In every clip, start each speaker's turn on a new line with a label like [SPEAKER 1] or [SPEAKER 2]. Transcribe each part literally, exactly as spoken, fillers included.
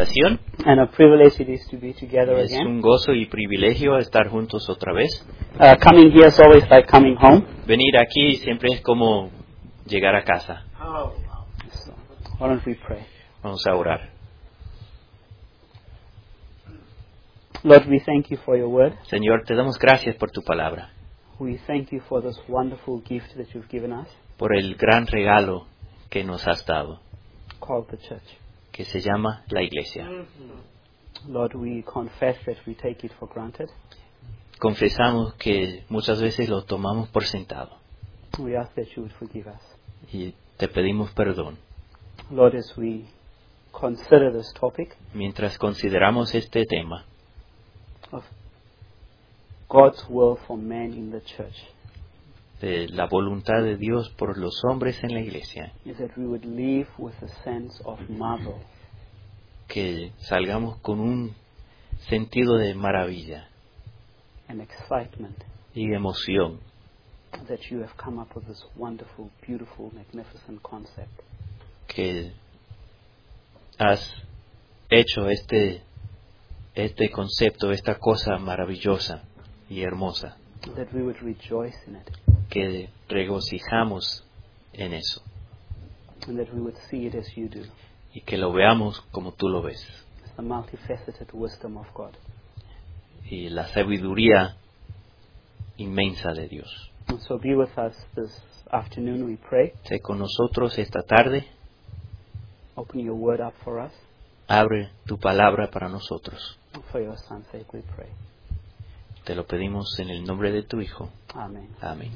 [SPEAKER 1] invitación.
[SPEAKER 2] And a privilege it is to be together
[SPEAKER 1] Es
[SPEAKER 2] again.
[SPEAKER 1] un gozo y privilegio estar juntos otra vez.
[SPEAKER 2] Uh, coming here is always like coming home.
[SPEAKER 1] Venir aquí siempre es como llegar a casa.
[SPEAKER 2] So, why don't we pray?
[SPEAKER 1] Vamos a orar.
[SPEAKER 2] Lord, we thank you for your word.
[SPEAKER 1] Señor, te damos gracias por tu palabra,
[SPEAKER 2] We thank you for this wonderful gift that you've given us
[SPEAKER 1] por el gran regalo que nos has dado,
[SPEAKER 2] called the church.
[SPEAKER 1] que se llama la iglesia.
[SPEAKER 2] Lord, we confess that we take it for granted.
[SPEAKER 1] Confesamos que muchas veces lo tomamos por sentado
[SPEAKER 2] We ask that you would forgive us.
[SPEAKER 1] y te pedimos perdón.
[SPEAKER 2] Lord, as we consider this topic
[SPEAKER 1] Mientras consideramos este tema
[SPEAKER 2] of God's will for man in the church,
[SPEAKER 1] de la voluntad de Dios por los hombres en la iglesia,
[SPEAKER 2] is that we would live with a sense of marvel,
[SPEAKER 1] que salgamos con un sentido de maravilla
[SPEAKER 2] and excitement
[SPEAKER 1] y emoción
[SPEAKER 2] that you have come up with this wonderful, beautiful, magnificent concept.
[SPEAKER 1] que has hecho este este concepto, esta cosa maravillosa y hermosa,
[SPEAKER 2] That we would rejoice in it,
[SPEAKER 1] que regocijamos en eso
[SPEAKER 2] and that we would see it as you do,
[SPEAKER 1] y que lo veamos como tú lo ves,
[SPEAKER 2] as the multifaceted wisdom of God.
[SPEAKER 1] y la sabiduría inmensa de Dios.
[SPEAKER 2] And so be with us this afternoon, we pray.
[SPEAKER 1] Sé con nosotros esta tarde,
[SPEAKER 2] Open your word up for us.
[SPEAKER 1] abre tu palabra para nosotros.
[SPEAKER 2] For your son's sake, we pray.
[SPEAKER 1] Te lo pedimos en el nombre de tu Hijo.
[SPEAKER 2] Amen.
[SPEAKER 1] Amén.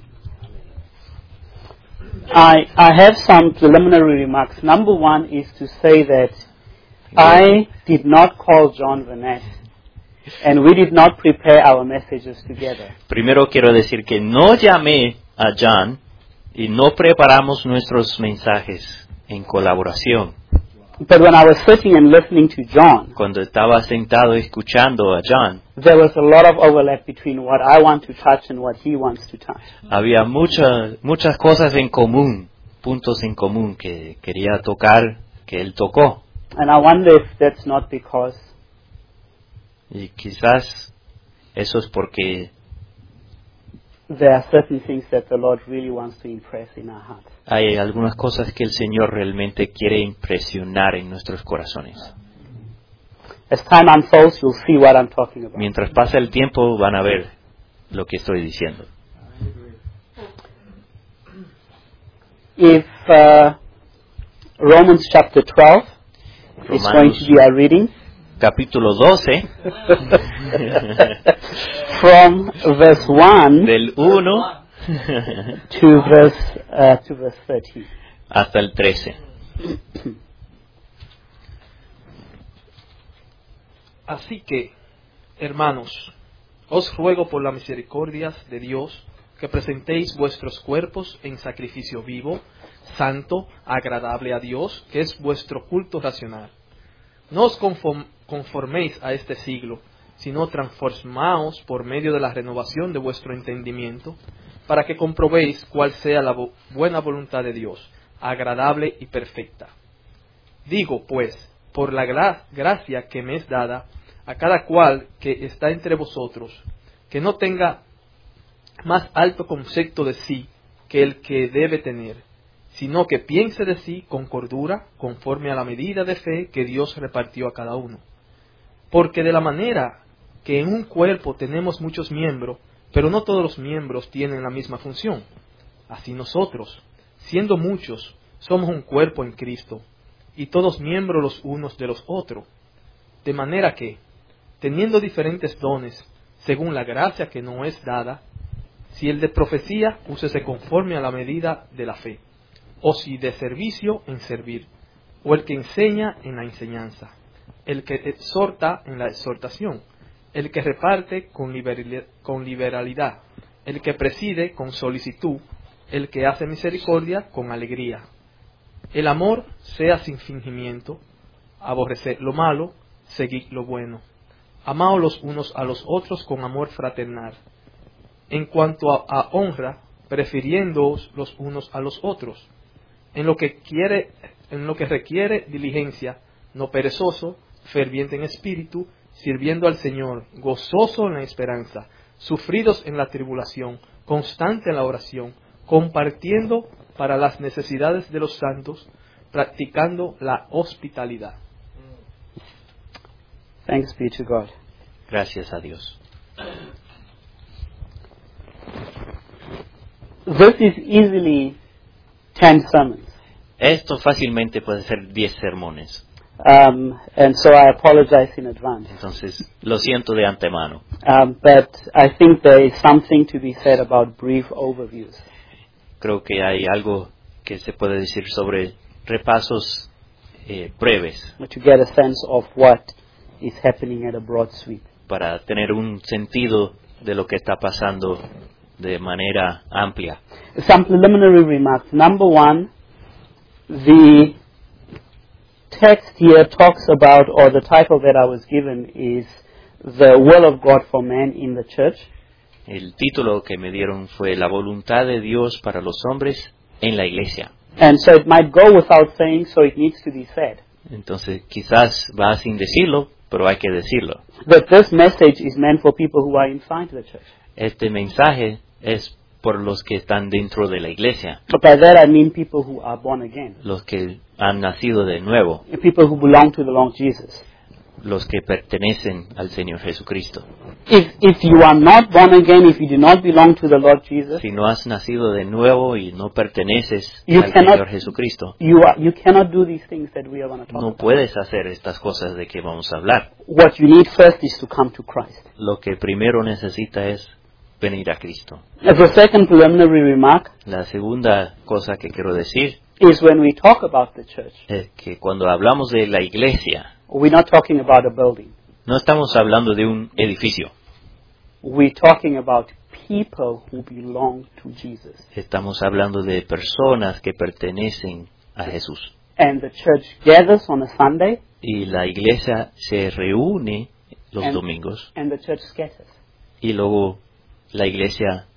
[SPEAKER 2] I, I have some preliminary remarks. Number one is to say that I did not call John Vanette, and we did not prepare our messages together.
[SPEAKER 1] Primero quiero decir que no llamé a John y no preparamos nuestros mensajes en colaboración.
[SPEAKER 2] But when I was sitting and listening to John,
[SPEAKER 1] Cuando estaba sentado escuchando a John,
[SPEAKER 2] there was a lot of overlap between what I want to touch and what he wants to touch.
[SPEAKER 1] había muchas muchas cosas en común, puntos en común que quería tocar, que él tocó.
[SPEAKER 2] And I wonder if that's not because
[SPEAKER 1] Y quizás eso es porque
[SPEAKER 2] there are certain things that the Lord really wants to impress in our hearts.
[SPEAKER 1] hay algunas cosas que el Señor realmente quiere impresionar en nuestros corazones.
[SPEAKER 2] As time unfolds, you'll see what I'm talking about.
[SPEAKER 1] Mientras pasa el tiempo van a ver lo que estoy diciendo.
[SPEAKER 2] If uh, Romans chapter twelve is going to be our reading,
[SPEAKER 1] Capítulo doce,
[SPEAKER 2] from verse one
[SPEAKER 1] del uno
[SPEAKER 2] to verse uh, to verse thirteen.
[SPEAKER 1] hasta el trece.
[SPEAKER 3] Así que, hermanos, os ruego por las misericordias de Dios que presentéis vuestros cuerpos en sacrificio vivo, santo, agradable a Dios, que es vuestro culto racional. No os conform- conforméis a este siglo, sino transformaos por medio de la renovación de vuestro entendimiento, para que comprobéis cuál sea la bo- buena voluntad de Dios, agradable y perfecta. Digo, pues, por la gra- gracia que me es dada, a cada cual que está entre vosotros, que no tenga más alto concepto de sí que el que debe tener, sino que piense de sí con cordura, conforme a la medida de fe que Dios repartió a cada uno. Porque de la manera que en un cuerpo tenemos muchos miembros, pero no todos los miembros tienen la misma función, así nosotros, siendo muchos, somos un cuerpo en Cristo, y todos miembros los unos de los otros. De manera que, teniendo diferentes dones, según la gracia que nos es dada, si el de profecía, úsese conforme a la medida de la fe, o si de servicio, en servir, o el que enseña, en la enseñanza, el que exhorta, en la exhortación, el que reparte con liberali- con liberalidad, el que preside con solicitud, el que hace misericordia con alegría. El amor sea sin fingimiento, aborrecer lo malo, seguid lo bueno. Amaos los unos a los otros con amor fraternal. En cuanto a, a honra, prefiriéndoos los unos a los otros. En lo que quiere, en lo que requiere diligencia, no perezoso, ferviente en espíritu, sirviendo al Señor, gozoso en la esperanza, sufridos en la tribulación, constante en la oración, compartiendo para las necesidades de los santos, practicando la hospitalidad.
[SPEAKER 2] Thanks be to God.
[SPEAKER 1] Gracias a Dios.
[SPEAKER 2] This is easily ten sermons.
[SPEAKER 1] Esto fácilmente puede ser diez sermones.
[SPEAKER 2] Um, and so I apologize in advance.
[SPEAKER 1] Entonces, lo siento de antemano.
[SPEAKER 2] Um, but I think there is something to be said about brief overviews.
[SPEAKER 1] Creo que hay algo que se puede decir sobre repasos eh, breves
[SPEAKER 2] To get a sense of what is happening at a broad sweep.
[SPEAKER 1] para tener un sentido de lo que está pasando de manera amplia.
[SPEAKER 2] Some preliminary remarks. Number one, the text here talks about, or the title that I was given is The Will of God for Man in the Church.
[SPEAKER 1] El título que me dieron fue La voluntad de Dios para los hombres en la iglesia.
[SPEAKER 2] And so it might go without saying, so it needs to be said,
[SPEAKER 1] Entonces, quizás va sin decirlo, pero hay que decirlo.
[SPEAKER 2] that this message is meant for people who are inside the church.
[SPEAKER 1] Este mensaje es por los que están dentro de la iglesia,
[SPEAKER 2] But by that I mean people who are born again,
[SPEAKER 1] los que han nacido de nuevo,
[SPEAKER 2] people who belong to the Lord Jesus.
[SPEAKER 1] los que pertenecen al Señor Jesucristo.
[SPEAKER 2] If, if you are not born again, if you do not belong to the Lord Jesus,
[SPEAKER 1] Si no has nacido de nuevo y no perteneces
[SPEAKER 2] You
[SPEAKER 1] al
[SPEAKER 2] cannot-
[SPEAKER 1] Señor Jesucristo,
[SPEAKER 2] you, are, you cannot do these things that we are going to talk
[SPEAKER 1] no
[SPEAKER 2] about.
[SPEAKER 1] puedes hacer estas cosas de que vamos a hablar.
[SPEAKER 2] What you need first is to come to Christ.
[SPEAKER 1] Lo que primero necesita es venir a Cristo.
[SPEAKER 2] As a second preliminary remark
[SPEAKER 1] La segunda cosa que quiero decir
[SPEAKER 2] is when we talk about the church,
[SPEAKER 1] es que cuando hablamos de la iglesia,
[SPEAKER 2] we're not talking about a building.
[SPEAKER 1] no estamos hablando de un edificio,
[SPEAKER 2] We're talking about people who belong to Jesus.
[SPEAKER 1] estamos hablando de personas que pertenecen a Jesús.
[SPEAKER 2] And the church gathers on a Sunday,
[SPEAKER 1] Y la iglesia se reúne los
[SPEAKER 2] And-
[SPEAKER 1] domingos
[SPEAKER 2] and the church scatters.
[SPEAKER 1] y luego la iglesia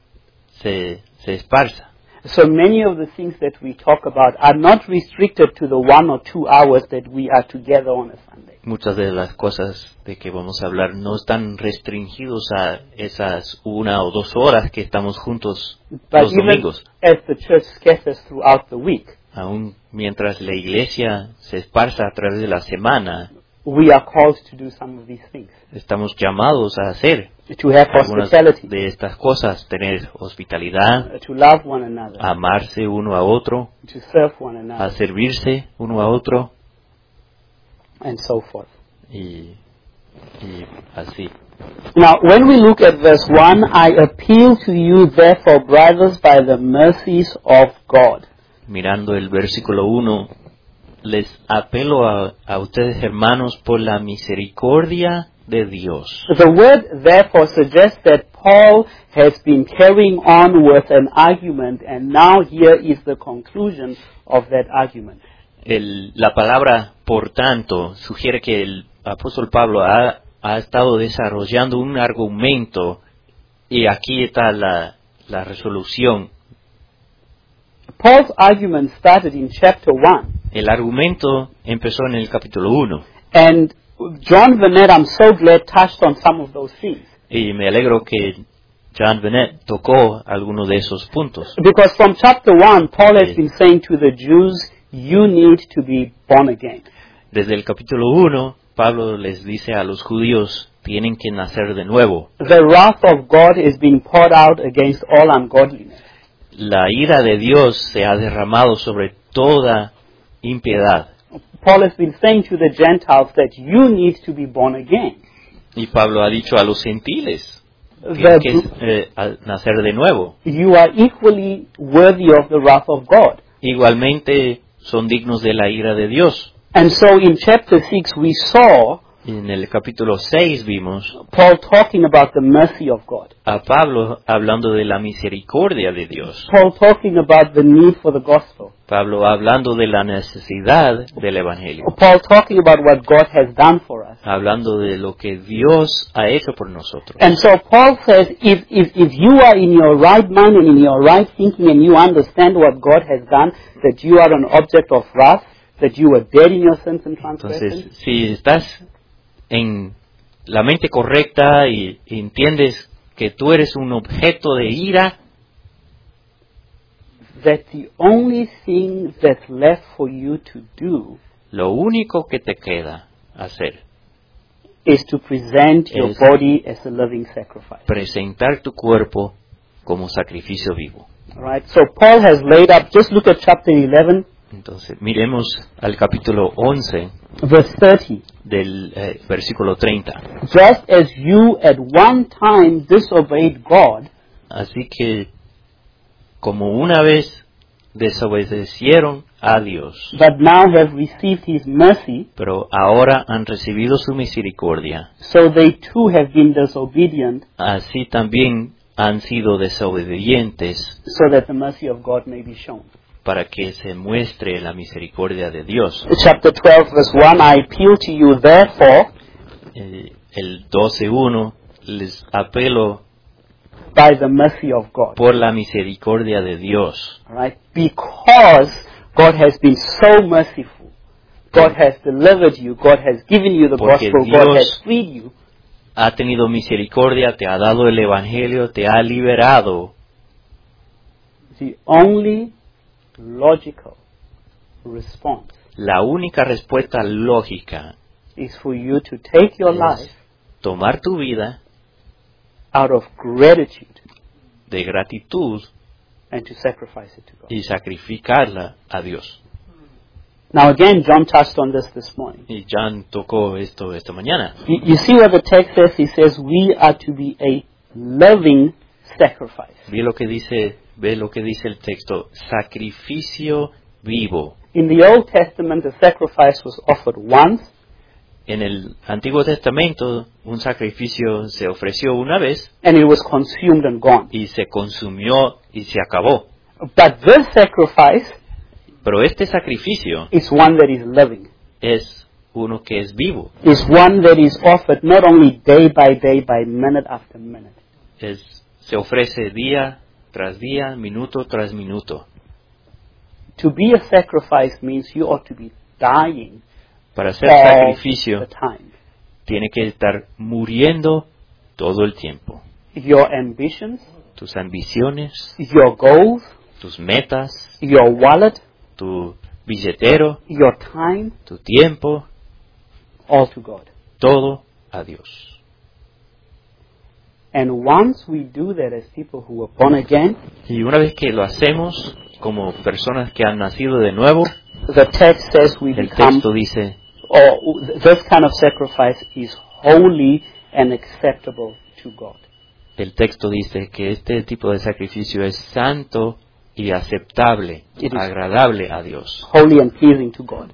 [SPEAKER 1] se, se esparza.
[SPEAKER 2] So many of the things that we talk about are not restricted to the one or two hours that we are together on a Sunday.
[SPEAKER 1] Muchas de las cosas de que vamos a hablar no están restringidos a esas una o dos horas que estamos juntos
[SPEAKER 2] But
[SPEAKER 1] los
[SPEAKER 2] even
[SPEAKER 1] domingos.
[SPEAKER 2] as the church scatters throughout the week,
[SPEAKER 1] Aún mientras la iglesia se esparza a través de la semana,
[SPEAKER 2] we are called to do some of these things.
[SPEAKER 1] estamos llamados a hacer
[SPEAKER 2] To have
[SPEAKER 1] algunas
[SPEAKER 2] hospitality,
[SPEAKER 1] de estas cosas, tener hospitalidad,
[SPEAKER 2] uh, to love one another,
[SPEAKER 1] amarse uno a otro,
[SPEAKER 2] to serve one
[SPEAKER 1] a
[SPEAKER 2] another,
[SPEAKER 1] servirse uno a otro
[SPEAKER 2] and so forth.
[SPEAKER 1] y, y así.
[SPEAKER 2] Now, when we look at verse one, I appeal to you, therefore, brothers, by the mercies of God.
[SPEAKER 1] Mirando el versículo uno, les apelo a, a ustedes hermanos por la misericordia de Dios.
[SPEAKER 2] The word, therefore, suggests that Paul has been carrying on with an argument, and now here is the conclusion of that argument.
[SPEAKER 1] El- la palabra por tanto sugiere que el apóstol Pablo ha, ha estado desarrollando un argumento y aquí está la, la resolución.
[SPEAKER 2] Paul's argument started in chapter one,
[SPEAKER 1] El argumento empezó en el capítulo uno
[SPEAKER 2] and John Venet, I'm so glad, touched on some of those things.
[SPEAKER 1] y me alegro que John Bennett tocó algunos de esos puntos.
[SPEAKER 2] Because from chapter one, Paul has
[SPEAKER 1] Sí.
[SPEAKER 2] been saying to the Jews, you need to be born again.
[SPEAKER 1] Desde el capítulo uno, Pablo les dice a los judíos, tienen que nacer de nuevo.
[SPEAKER 2] The wrath of God is being poured out against all ungodliness.
[SPEAKER 1] La ira de Dios se ha derramado sobre toda impiedad.
[SPEAKER 2] Paul has been saying to the Gentiles that you need to be born again.
[SPEAKER 1] Y Pablo ha dicho a los gentiles que,
[SPEAKER 2] That
[SPEAKER 1] que es eh, a nacer de nuevo.
[SPEAKER 2] you are equally worthy of the wrath of God.
[SPEAKER 1] Igualmente son dignos de la ira de Dios.
[SPEAKER 2] And so in chapter six we saw
[SPEAKER 1] En el capítulo seis vimos
[SPEAKER 2] Paul talking about the mercy of God.
[SPEAKER 1] a Pablo hablando de la misericordia de Dios.
[SPEAKER 2] Paul talking about the need for the gospel.
[SPEAKER 1] Pablo hablando de la necesidad del Evangelio.
[SPEAKER 2] Paul talking about what God has done for us.
[SPEAKER 1] Hablando de lo que Dios ha hecho por nosotros.
[SPEAKER 2] And so Paul says, if, if, if you are in your right mind and in your right thinking and you understand what God has done, that you are an object of wrath, that you were dead in your sins and transgressions,
[SPEAKER 1] Entonces, si estás en la mente correcta y, y entiendes que tú eres un objeto de ira,
[SPEAKER 2] that the only thing that's left for you to do
[SPEAKER 1] lo único que te queda hacer
[SPEAKER 2] is to present your
[SPEAKER 1] es
[SPEAKER 2] body as a living sacrifice.
[SPEAKER 1] presentar tu cuerpo como sacrificio vivo.
[SPEAKER 2] All right. So Paul has laid up. Just look at chapter eleven,
[SPEAKER 1] Entonces, miremos al capítulo once
[SPEAKER 2] verse thirty.
[SPEAKER 1] del eh, versículo treinta.
[SPEAKER 2] Just as you at one time disobeyed God,
[SPEAKER 1] Así que, como una vez desobedecieron a Dios,
[SPEAKER 2] but now have received His mercy,
[SPEAKER 1] pero ahora han recibido su misericordia,
[SPEAKER 2] so they too have been disobedient,
[SPEAKER 1] así también han sido desobedientes
[SPEAKER 2] so that the mercy of God may be shown.
[SPEAKER 1] para que se muestre la misericordia de Dios.
[SPEAKER 2] Chapter twelve, verse one, I appeal to you therefore,
[SPEAKER 1] Eh, el doce uno, les apelo
[SPEAKER 2] by the mercy of God.
[SPEAKER 1] por la misericordia de Dios,
[SPEAKER 2] All right? Because God has been so merciful. God has delivered you. God has given you the
[SPEAKER 1] Porque
[SPEAKER 2] gospel. God
[SPEAKER 1] Dios
[SPEAKER 2] has freed you.
[SPEAKER 1] ha tenido misericordia, te ha dado el evangelio, te ha liberado.
[SPEAKER 2] The only logical response
[SPEAKER 1] La única respuesta lógica
[SPEAKER 2] is for you to take your
[SPEAKER 1] es
[SPEAKER 2] life
[SPEAKER 1] tomar tu vida
[SPEAKER 2] out of gratitude
[SPEAKER 1] de gratitud
[SPEAKER 2] and to sacrifice it to God.
[SPEAKER 1] y sacrificarla a Dios.
[SPEAKER 2] Now again, John touched on this this morning.
[SPEAKER 1] Y John tocó esto esta mañana.
[SPEAKER 2] You, you see what the text says? He says we are to be a living sacrifice.
[SPEAKER 1] Ve lo que dice, ve lo que dice el texto, sacrificio vivo.
[SPEAKER 2] In the Old Testament, the sacrifice was offered once,
[SPEAKER 1] En el Antiguo Testamento, un sacrificio se ofreció una vez
[SPEAKER 2] and it was consumed and gone.
[SPEAKER 1] y se consumió y se acabó.
[SPEAKER 2] But this sacrifice
[SPEAKER 1] Pero este sacrificio
[SPEAKER 2] is one that is living.
[SPEAKER 1] es uno que es vivo,
[SPEAKER 2] Is one that is offered not only day by day, by minute after minute.
[SPEAKER 1] es, se ofrece día tras día, minuto tras minuto.
[SPEAKER 2] To be a sacrifice means you ought to be dying
[SPEAKER 1] Para ser
[SPEAKER 2] all
[SPEAKER 1] sacrificio
[SPEAKER 2] the time.
[SPEAKER 1] tiene que estar muriendo todo el tiempo.
[SPEAKER 2] Your ambitions,
[SPEAKER 1] Tus ambiciones,
[SPEAKER 2] your goals,
[SPEAKER 1] tus metas,
[SPEAKER 2] your wallet,
[SPEAKER 1] tu billetero,
[SPEAKER 2] your time,
[SPEAKER 1] tu tiempo,
[SPEAKER 2] all to God.
[SPEAKER 1] todo a Dios.
[SPEAKER 2] And once we do that as people who are born again,
[SPEAKER 1] Y una vez que lo hacemos como personas que han nacido de nuevo,
[SPEAKER 2] the text says we
[SPEAKER 1] el
[SPEAKER 2] become,
[SPEAKER 1] texto dice,
[SPEAKER 2] or this kind of sacrifice is holy and acceptable to God.
[SPEAKER 1] el texto dice que este tipo de sacrificio es santo y aceptable,
[SPEAKER 2] It is.
[SPEAKER 1] agradable a Dios.
[SPEAKER 2] Holy and pleasing to God.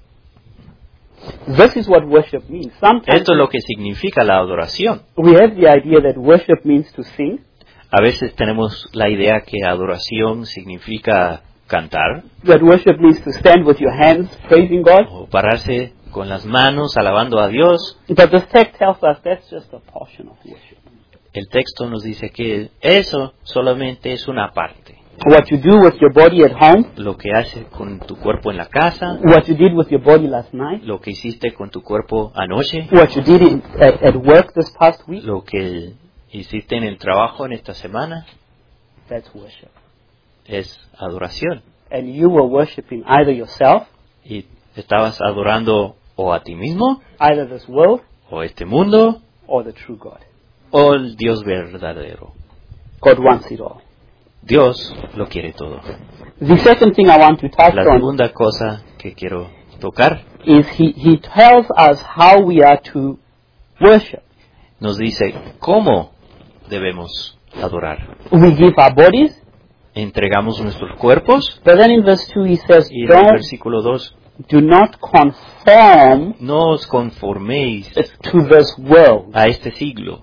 [SPEAKER 2] This is what worship means. Sometimes
[SPEAKER 1] Esto es lo que significa la adoración.
[SPEAKER 2] we have the idea that worship means to sing,
[SPEAKER 1] A veces tenemos la idea que adoración significa cantar
[SPEAKER 2] that worship means to stand with your hands praising God.
[SPEAKER 1] o pararse con las manos alabando a Dios.
[SPEAKER 2] But this text tells us that's just a portion of worship.
[SPEAKER 1] El texto nos dice que eso solamente es una parte.
[SPEAKER 2] What you do with your body at home,
[SPEAKER 1] Lo que haces con tu cuerpo en la casa,
[SPEAKER 2] what you did with your body last night,
[SPEAKER 1] lo que hiciste con tu cuerpo anoche,
[SPEAKER 2] what you did in, at, at work this past week,
[SPEAKER 1] lo que hiciste en el trabajo en esta semana,
[SPEAKER 2] that's worship.
[SPEAKER 1] es adoración.
[SPEAKER 2] And you were worshiping either yourself,
[SPEAKER 1] Y estabas adorando o a ti mismo,
[SPEAKER 2] either this world,
[SPEAKER 1] o este mundo,
[SPEAKER 2] or the true God.
[SPEAKER 1] o el Dios verdadero.
[SPEAKER 2] God wants it all.
[SPEAKER 1] Dios lo quiere todo.
[SPEAKER 2] The second thing I want to touch
[SPEAKER 1] La
[SPEAKER 2] on
[SPEAKER 1] segunda cosa que quiero tocar
[SPEAKER 2] is he, he tells us how we are to worship.
[SPEAKER 1] nos dice cómo debemos adorar.
[SPEAKER 2] We give our bodies,
[SPEAKER 1] Entregamos nuestros cuerpos
[SPEAKER 2] but then in verse two he says,
[SPEAKER 1] y en el
[SPEAKER 2] don't,
[SPEAKER 1] versículo dos,
[SPEAKER 2] do not conform
[SPEAKER 1] no os conforméis
[SPEAKER 2] to this world.
[SPEAKER 1] a este siglo.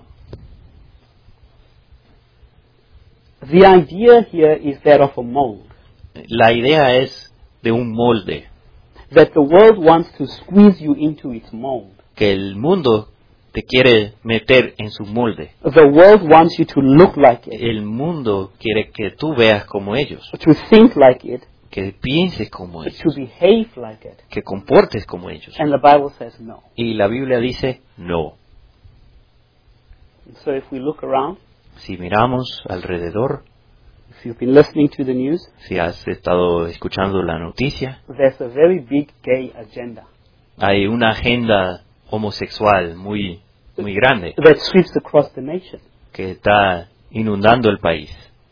[SPEAKER 2] The idea here is that of a mold.
[SPEAKER 1] La idea es de un molde,
[SPEAKER 2] That the world wants to squeeze you into its mold.
[SPEAKER 1] que el mundo te quiere meter en su molde.
[SPEAKER 2] The world wants you to look like it,
[SPEAKER 1] El mundo quiere que tú veas como ellos,
[SPEAKER 2] to think like it,
[SPEAKER 1] que pienses como
[SPEAKER 2] to
[SPEAKER 1] ellos,
[SPEAKER 2] behave like it.
[SPEAKER 1] que comportes como ellos.
[SPEAKER 2] And the Bible says no.
[SPEAKER 1] Y la Biblia dice no.
[SPEAKER 2] So if we look around,
[SPEAKER 1] Si miramos alrededor,
[SPEAKER 2] if you've been listening to the news,
[SPEAKER 1] si has estado escuchando la noticia,
[SPEAKER 2] there's a very big gay agenda
[SPEAKER 1] hay una agenda homosexual muy, muy grande
[SPEAKER 2] that sweeps across the nation.
[SPEAKER 1] que está inundando el país.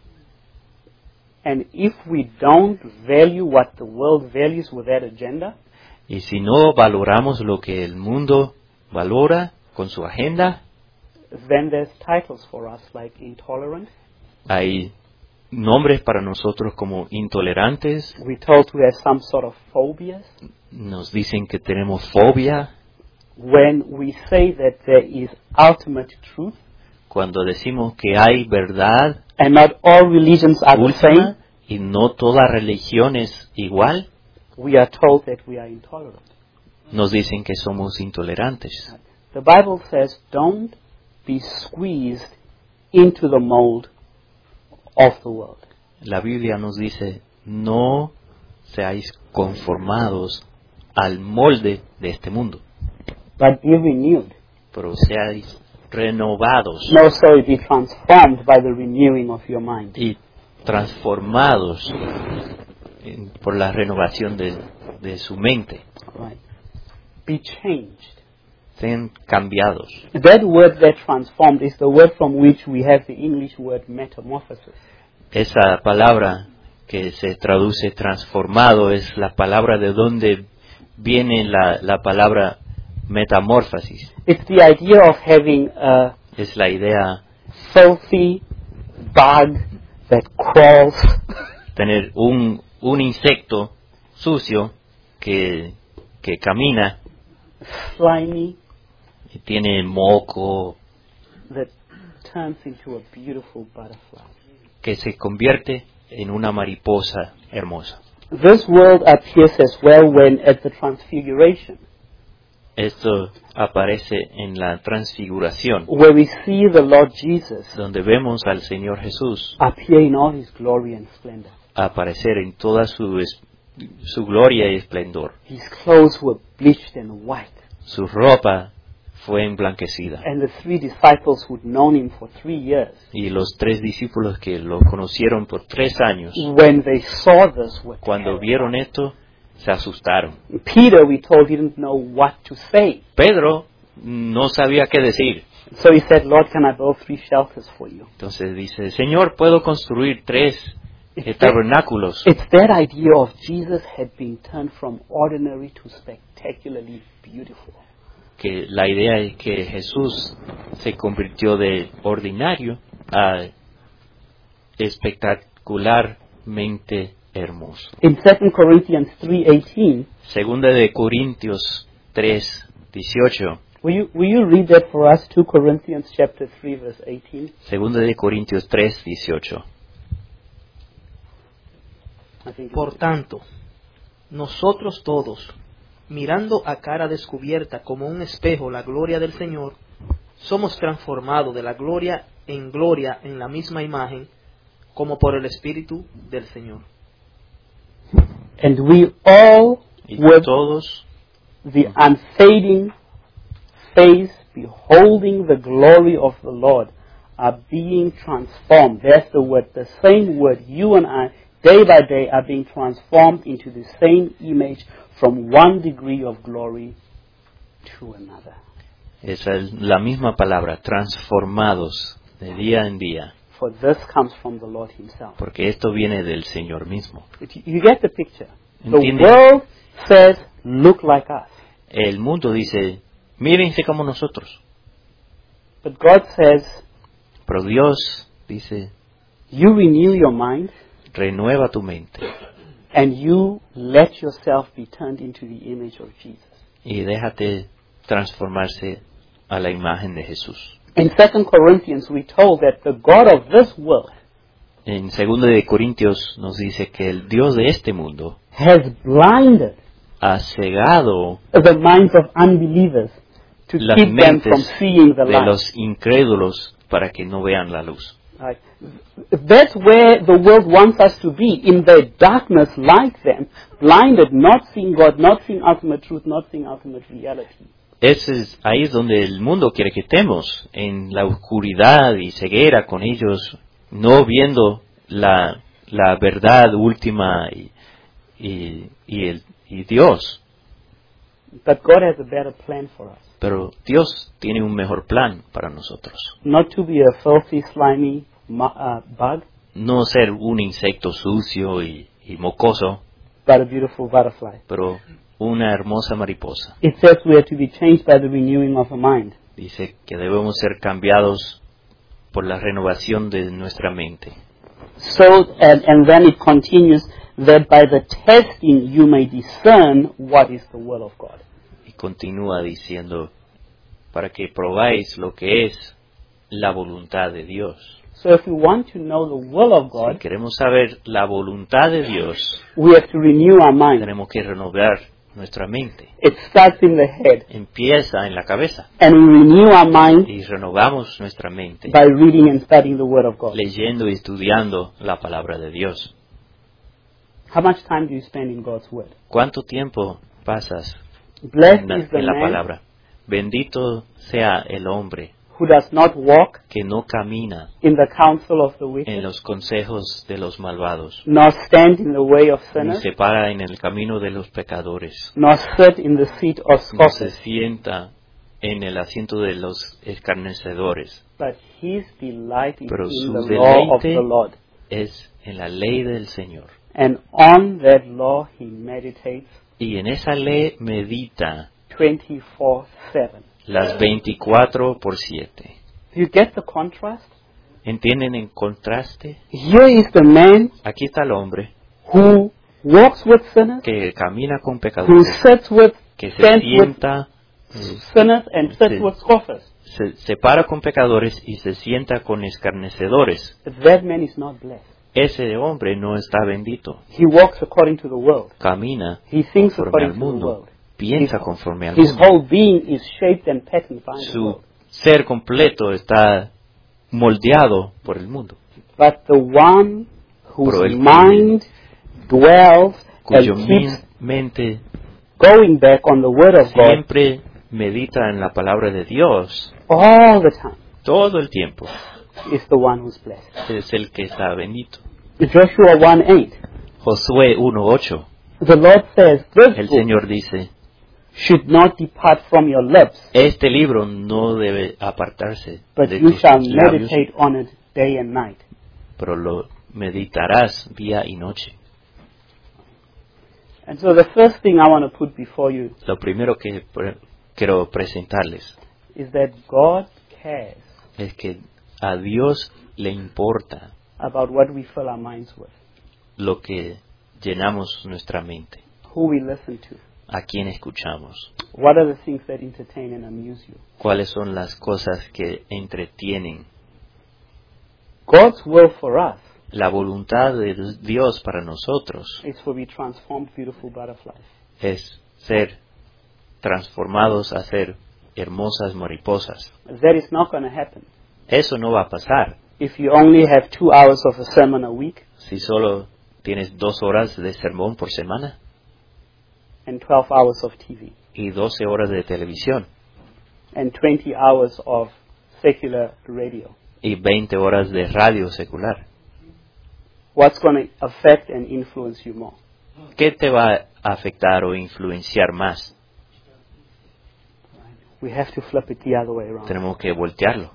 [SPEAKER 2] And if we don't value what the world values with that agenda,
[SPEAKER 1] Y si no valoramos lo que el mundo valora con su agenda,
[SPEAKER 2] then there's titles for us like intolerant.
[SPEAKER 1] hay nombres para nosotros como intolerantes,
[SPEAKER 2] We're told to have some sort of phobias.
[SPEAKER 1] nos dicen que tenemos fobia
[SPEAKER 2] When we say that there is ultimate truth
[SPEAKER 1] cuando decimos que hay verdad
[SPEAKER 2] and not all religions are the same,
[SPEAKER 1] última y no toda religión es igual,
[SPEAKER 2] we are told that we are intolerant.
[SPEAKER 1] nos dicen que somos intolerantes.
[SPEAKER 2] The Bible says don't be squeezed into the mold of the world.
[SPEAKER 1] La Biblia nos dice, no seáis conformados al molde de este mundo,
[SPEAKER 2] But be renewed.
[SPEAKER 1] pero seáis renovados
[SPEAKER 2] No, sorry, be transformed by the renewing of your mind.
[SPEAKER 1] y transformados en- por la renovación de, de su mente,
[SPEAKER 2] Right. Be changed.
[SPEAKER 1] sean cambiados.
[SPEAKER 2] That word that transformed is the word from which we have the English word metamorphosis.
[SPEAKER 1] Esa palabra que se traduce transformado es la palabra de donde viene la, la palabra metamorfosis.
[SPEAKER 2] It's the idea of having a
[SPEAKER 1] Es la idea
[SPEAKER 2] filthy bug that crawls
[SPEAKER 1] tener un, un insecto sucio que, que camina
[SPEAKER 2] slimy
[SPEAKER 1] y tiene moco,
[SPEAKER 2] that turns into a beautiful butterfly.
[SPEAKER 1] que se convierte en una mariposa hermosa.
[SPEAKER 2] This world appears as well when at the transfiguration,
[SPEAKER 1] Esto aparece en la transfiguración,
[SPEAKER 2] where we see the Lord Jesus
[SPEAKER 1] donde vemos al Señor Jesús
[SPEAKER 2] appear in all his glory and splendor.
[SPEAKER 1] aparecer en toda su, es- su gloria y esplendor.
[SPEAKER 2] His clothes were bleached and white,
[SPEAKER 1] Su ropa fue emblanquecida.
[SPEAKER 2] and the three disciples who'd known him for three years,
[SPEAKER 1] Y los tres discípulos que lo conocieron por tres años,
[SPEAKER 2] when they saw this, were
[SPEAKER 1] cuando
[SPEAKER 2] terrified.
[SPEAKER 1] vieron esto, se asustaron.
[SPEAKER 2] Peter, we told, didn't know what to say.
[SPEAKER 1] Pedro no sabía qué decir.
[SPEAKER 2] So he said, Lord, can I build three shelters for you?
[SPEAKER 1] Entonces dice, Señor, ¿puedo construir tres eh,
[SPEAKER 2] It's that,
[SPEAKER 1] tabernáculos?
[SPEAKER 2] it's that idea of Jesus had been turned from ordinary to spectacularly beautiful.
[SPEAKER 1] Que la idea es que Jesús se convirtió de ordinario a espectacularmente hermoso.
[SPEAKER 2] In Second Corinthians three eighteen,
[SPEAKER 1] Segunda de Corintios tres dieciocho.
[SPEAKER 2] will you, will you read that for us? Second Corinthians chapter three, verse eighteen.
[SPEAKER 1] Segunda de Corintios tres dieciocho.
[SPEAKER 2] I think
[SPEAKER 3] Por tanto, nosotros todos, mirando a cara descubierta como un espejo la gloria del Señor, somos transformados de la gloria en gloria en la misma imagen, como por el Espíritu del Señor.
[SPEAKER 2] And we all,
[SPEAKER 1] Y
[SPEAKER 2] with
[SPEAKER 1] todos,
[SPEAKER 2] the unfading face, beholding the glory of the Lord, are being transformed. That's the word, the same word. You and I, day by day, are being transformed into the same image from one degree of glory to another.
[SPEAKER 1] esa es la misma palabra, transformados de día en día,
[SPEAKER 2] For this comes from the Lord himself.
[SPEAKER 1] porque esto viene del Señor mismo.
[SPEAKER 2] You get the picture? The
[SPEAKER 1] Entiende.
[SPEAKER 2] world says, look like us.
[SPEAKER 1] El mundo dice, mírense como nosotros,
[SPEAKER 2] But God says,
[SPEAKER 1] pero Dios dice,
[SPEAKER 2] you renew your mind
[SPEAKER 1] renueva tu mente
[SPEAKER 2] and you let yourself be turned into the image of Jesus.
[SPEAKER 1] y déjate transformarse a la imagen de Jesús.
[SPEAKER 2] In Second Corinthians, we told that the God of this world
[SPEAKER 1] En segundo de Corintios nos dice que el Dios de este mundo
[SPEAKER 2] has blinded
[SPEAKER 1] ha cegado
[SPEAKER 2] the minds of unbelievers to
[SPEAKER 1] las
[SPEAKER 2] keep them from
[SPEAKER 1] mentes
[SPEAKER 2] seeing the
[SPEAKER 1] de
[SPEAKER 2] light.
[SPEAKER 1] los incrédulos para que no vean la luz.
[SPEAKER 2] Right? That's where the world wants us to be, in their darkness like them, blinded, not seeing God, not seeing ultimate truth, not seeing ultimate reality.
[SPEAKER 1] Ese es, ahí es donde el mundo quiere que estemos, en la oscuridad y ceguera con ellos, no viendo la, la verdad última y, y, y, el, y Dios.
[SPEAKER 2] But God has a better plan for us.
[SPEAKER 1] Pero Dios tiene un mejor plan para nosotros.
[SPEAKER 2] Not to be a filthy, slimy uh, bug,
[SPEAKER 1] No ser un insecto sucio y, y mocoso,
[SPEAKER 2] but a beautiful butterfly.
[SPEAKER 1] pero una hermosa mariposa.
[SPEAKER 2] It says we are to be changed by the renewing of the mind.
[SPEAKER 1] Dice que debemos ser cambiados por la renovación de nuestra mente.
[SPEAKER 2] So, and, and then it continues that by the testing you may discern what is the will of God.
[SPEAKER 1] Y continúa diciendo, para que probáis lo que es la voluntad de Dios.
[SPEAKER 2] So if we want to know the will of
[SPEAKER 1] Si
[SPEAKER 2] God,
[SPEAKER 1] queremos saber la voluntad de Dios,
[SPEAKER 2] we have to renew our mind.
[SPEAKER 1] tenemos que renovar nuestra mente.
[SPEAKER 2] It starts in the head.
[SPEAKER 1] Empieza en la cabeza
[SPEAKER 2] And we renew our mind
[SPEAKER 1] y renovamos nuestra mente
[SPEAKER 2] by reading and studying the Word of God.
[SPEAKER 1] leyendo y estudiando la palabra de Dios.
[SPEAKER 2] How much time do you spend in God's Word?
[SPEAKER 1] ¿Cuánto tiempo pasas
[SPEAKER 2] Blessed
[SPEAKER 1] en la,
[SPEAKER 2] is the
[SPEAKER 1] en la
[SPEAKER 2] man
[SPEAKER 1] palabra? Bendito sea el hombre
[SPEAKER 2] who does not walk
[SPEAKER 1] que no camina
[SPEAKER 2] in the counsel of the
[SPEAKER 1] en
[SPEAKER 2] wicked,
[SPEAKER 1] los consejos de los malvados,
[SPEAKER 2] nor stand in the way of
[SPEAKER 1] ni
[SPEAKER 2] sinners,
[SPEAKER 1] se para en el camino de los pecadores,
[SPEAKER 2] nor sit in the seat of
[SPEAKER 1] ni se
[SPEAKER 2] scoffers.
[SPEAKER 1] sienta en el asiento de los escarnecedores,
[SPEAKER 2] But his delight is
[SPEAKER 1] pero
[SPEAKER 2] in
[SPEAKER 1] su
[SPEAKER 2] the law of
[SPEAKER 1] deleite
[SPEAKER 2] the Lord.
[SPEAKER 1] es en la ley del Señor.
[SPEAKER 2] And on that law he meditates
[SPEAKER 1] Y en esa ley medita
[SPEAKER 2] twenty-four seven.
[SPEAKER 1] las veinticuatro por siete.
[SPEAKER 2] Do you get the contrast?
[SPEAKER 1] ¿Entienden en contraste?
[SPEAKER 2] Here is the man
[SPEAKER 1] Aquí está el hombre
[SPEAKER 2] who walks with sinners,
[SPEAKER 1] que camina con
[SPEAKER 2] who
[SPEAKER 1] pecadores,
[SPEAKER 2] sits with,
[SPEAKER 1] que se
[SPEAKER 2] stands with
[SPEAKER 1] sienta, eh,
[SPEAKER 2] sinners and sits
[SPEAKER 1] Sí.
[SPEAKER 2] with scoffers.
[SPEAKER 1] se separa con pecadores y se sienta con escarnecedores.
[SPEAKER 2] That man is not blessed.
[SPEAKER 1] Ese hombre no está bendito.
[SPEAKER 2] He walks according to the world.
[SPEAKER 1] Camina
[SPEAKER 2] He thinks
[SPEAKER 1] conforme
[SPEAKER 2] according
[SPEAKER 1] al
[SPEAKER 2] to the
[SPEAKER 1] mundo,
[SPEAKER 2] world.
[SPEAKER 1] piensa
[SPEAKER 2] His-
[SPEAKER 1] conforme al
[SPEAKER 2] His
[SPEAKER 1] mundo.
[SPEAKER 2] whole being is shaped and patterned by the
[SPEAKER 1] Su
[SPEAKER 2] world.
[SPEAKER 1] ser completo está moldeado por el mundo,
[SPEAKER 2] But the one whose
[SPEAKER 1] Pero el-
[SPEAKER 2] mind dwells
[SPEAKER 1] cuyo
[SPEAKER 2] and keeps
[SPEAKER 1] mente
[SPEAKER 2] going back on the Word of God
[SPEAKER 1] siempre medita en la palabra de Dios
[SPEAKER 2] all the time
[SPEAKER 1] todo el tiempo,
[SPEAKER 2] is the one who's blessed.
[SPEAKER 1] es el que está bendito.
[SPEAKER 2] Joshua one eight.
[SPEAKER 1] Josué uno ocho,
[SPEAKER 2] The Lord says, this
[SPEAKER 1] el
[SPEAKER 2] book
[SPEAKER 1] Señor dice,
[SPEAKER 2] should not depart from your lips,
[SPEAKER 1] este libro no debe apartarse
[SPEAKER 2] but
[SPEAKER 1] de
[SPEAKER 2] you
[SPEAKER 1] tus
[SPEAKER 2] shall
[SPEAKER 1] labios,
[SPEAKER 2] meditate on it day and night.
[SPEAKER 1] pero lo meditarás día y noche.
[SPEAKER 2] And so the first thing I want to put before you
[SPEAKER 1] Lo primero que pre- quiero presentarles
[SPEAKER 2] is that God cares
[SPEAKER 1] es que a Dios le importa
[SPEAKER 2] about what we fill our minds with,
[SPEAKER 1] lo que llenamos nuestra mente,
[SPEAKER 2] who we listen to,
[SPEAKER 1] a quién escuchamos,
[SPEAKER 2] what are the things that entertain and amuse you.
[SPEAKER 1] cuáles son las cosas que entretienen.
[SPEAKER 2] God's will for us
[SPEAKER 1] La voluntad de Dios para nosotros
[SPEAKER 2] is for we transformed beautiful butterflies.
[SPEAKER 1] es ser transformados a ser hermosas mariposas.
[SPEAKER 2] That is not going to happen
[SPEAKER 1] Eso no va a pasar
[SPEAKER 2] if you only have two hours of a sermon a week
[SPEAKER 1] si solo tienes dos horas de sermón por semana
[SPEAKER 2] and twelve hours of T V
[SPEAKER 1] y doce horas de televisión
[SPEAKER 2] and twenty hours of secular radio.
[SPEAKER 1] y veinte horas de radio secular.
[SPEAKER 2] What's going to affect and influence you more?
[SPEAKER 1] ¿Qué te va a afectar o influenciar más?
[SPEAKER 2] We have to flip it the other way around.
[SPEAKER 1] Tenemos que voltearlo.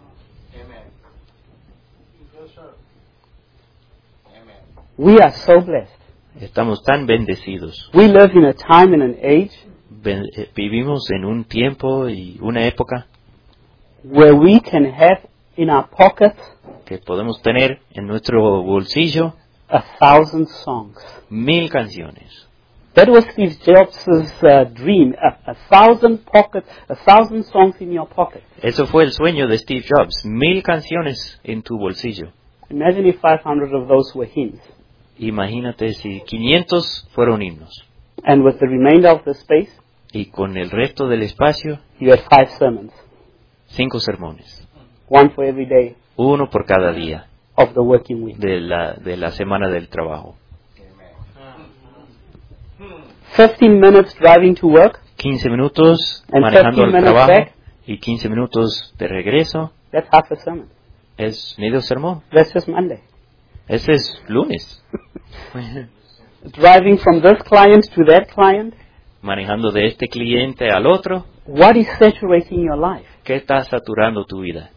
[SPEAKER 2] We are so blessed.
[SPEAKER 1] Estamos tan bendecidos.
[SPEAKER 2] We live in a time and an age
[SPEAKER 1] Ven- eh, Vivimos en un tiempo y una época
[SPEAKER 2] where we can have in our pockets
[SPEAKER 1] que podemos tener en nuestro bolsillo
[SPEAKER 2] a thousand songs.
[SPEAKER 1] mil canciones.
[SPEAKER 2] That was Steve Jobs' uh, dream, a, a thousand pockets, a thousand songs in your pocket.
[SPEAKER 1] Eso fue el sueño de Steve Jobs, mil canciones en tu bolsillo.
[SPEAKER 2] Imagine if five hundred of those were hymns.
[SPEAKER 1] Imagínate si quinientos fueron himnos
[SPEAKER 2] And with the remainder of the space,
[SPEAKER 1] y con el resto del espacio,
[SPEAKER 2] you had five sermons.
[SPEAKER 1] cinco sermones,
[SPEAKER 2] One for every day,
[SPEAKER 1] uno por cada día,
[SPEAKER 2] of the working week.
[SPEAKER 1] de la, de la semana del trabajo.
[SPEAKER 2] fifteen minutes driving to work,
[SPEAKER 1] quince minutos
[SPEAKER 2] And
[SPEAKER 1] manejando
[SPEAKER 2] fifteen
[SPEAKER 1] el
[SPEAKER 2] minutes
[SPEAKER 1] trabajo
[SPEAKER 2] back.
[SPEAKER 1] y quince minutos de regreso.
[SPEAKER 2] that's half a sermon.
[SPEAKER 1] Es medio sermón.
[SPEAKER 2] That's just Monday.
[SPEAKER 1] Ese es lunes.
[SPEAKER 2] Driving from this client to that client,
[SPEAKER 1] Manejando de este cliente al otro.
[SPEAKER 2] what is saturating your life?
[SPEAKER 1] ¿Qué está saturando tu vida?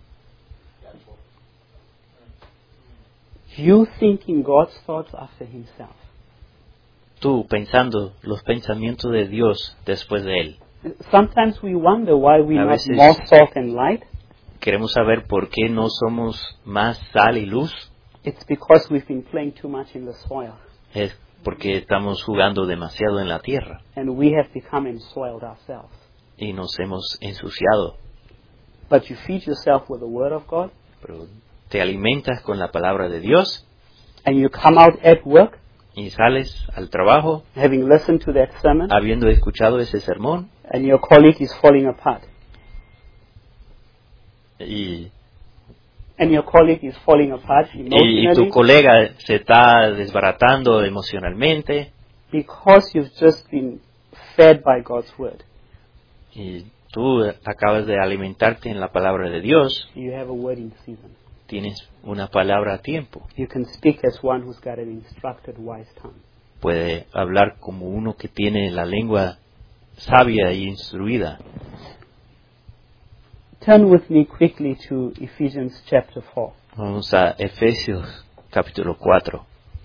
[SPEAKER 2] You thinking God's thoughts after himself.
[SPEAKER 1] Tú pensando los pensamientos de Dios después de Él.
[SPEAKER 2] Sometimes we wonder why we're
[SPEAKER 1] A
[SPEAKER 2] not
[SPEAKER 1] veces-
[SPEAKER 2] more salt and light.
[SPEAKER 1] Queremos saber por qué no somos más sal y luz.
[SPEAKER 2] It's because we've been playing too much in the soil.
[SPEAKER 1] Es porque estamos jugando demasiado en la tierra
[SPEAKER 2] And we have become ensoiled ourselves.
[SPEAKER 1] y nos hemos ensuciado.
[SPEAKER 2] But you feed yourself with the Word of God,
[SPEAKER 1] Pero te alimentas con la palabra de Dios
[SPEAKER 2] and you come out at work,
[SPEAKER 1] y sales al trabajo
[SPEAKER 2] having listened to that sermon,
[SPEAKER 1] habiendo escuchado ese sermón
[SPEAKER 2] and your colleague is falling apart.
[SPEAKER 1] y,
[SPEAKER 2] And your colleague is falling apart
[SPEAKER 1] y, y tu
[SPEAKER 2] emotionally
[SPEAKER 1] colega se está desbaratando emocionalmente
[SPEAKER 2] because you've just been fed by God's Word.
[SPEAKER 1] y tú acabas de alimentarte en la palabra de Dios.
[SPEAKER 2] You have a word in season.
[SPEAKER 1] Tienes una palabra a tiempo.
[SPEAKER 2] You can speak as one who's got an instructed, wise tongue.
[SPEAKER 1] Puede hablar como uno que tiene la lengua sabia y instruida.
[SPEAKER 2] Turn with me quickly to Ephesians chapter four.
[SPEAKER 1] Vamos a Efesios capítulo cuatro,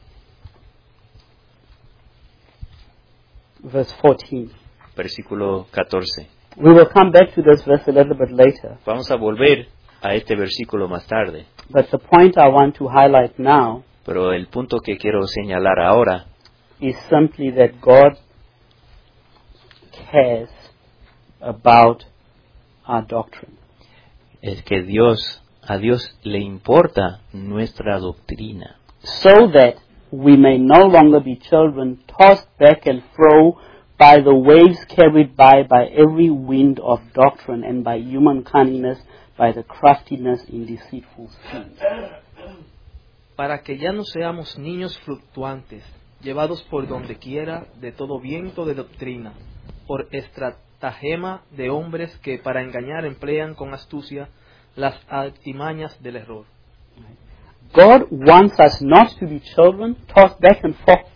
[SPEAKER 2] Verse fourteen.
[SPEAKER 1] versículo catorce.
[SPEAKER 2] We will come back to this verse a little bit later,
[SPEAKER 1] Vamos a volver a este versículo más tarde,
[SPEAKER 2] but the point I want to highlight now
[SPEAKER 1] pero el punto que quiero señalar ahora
[SPEAKER 2] is simply that God cares about our doctrine.
[SPEAKER 1] es que Dios, a Dios le importa nuestra doctrina,
[SPEAKER 2] So that we may no longer be children tossed back and fro by the waves carried by by every wind of doctrine and by human cunningness, by the craftiness in deceitful schemes.
[SPEAKER 3] Para que ya no seamos niños fluctuantes, llevados por donde quiera de todo viento de doctrina, por estratagema de hombres que para engañar emplean con astucia las artimañas del error.
[SPEAKER 2] God wants us not to be children tossed back and forth,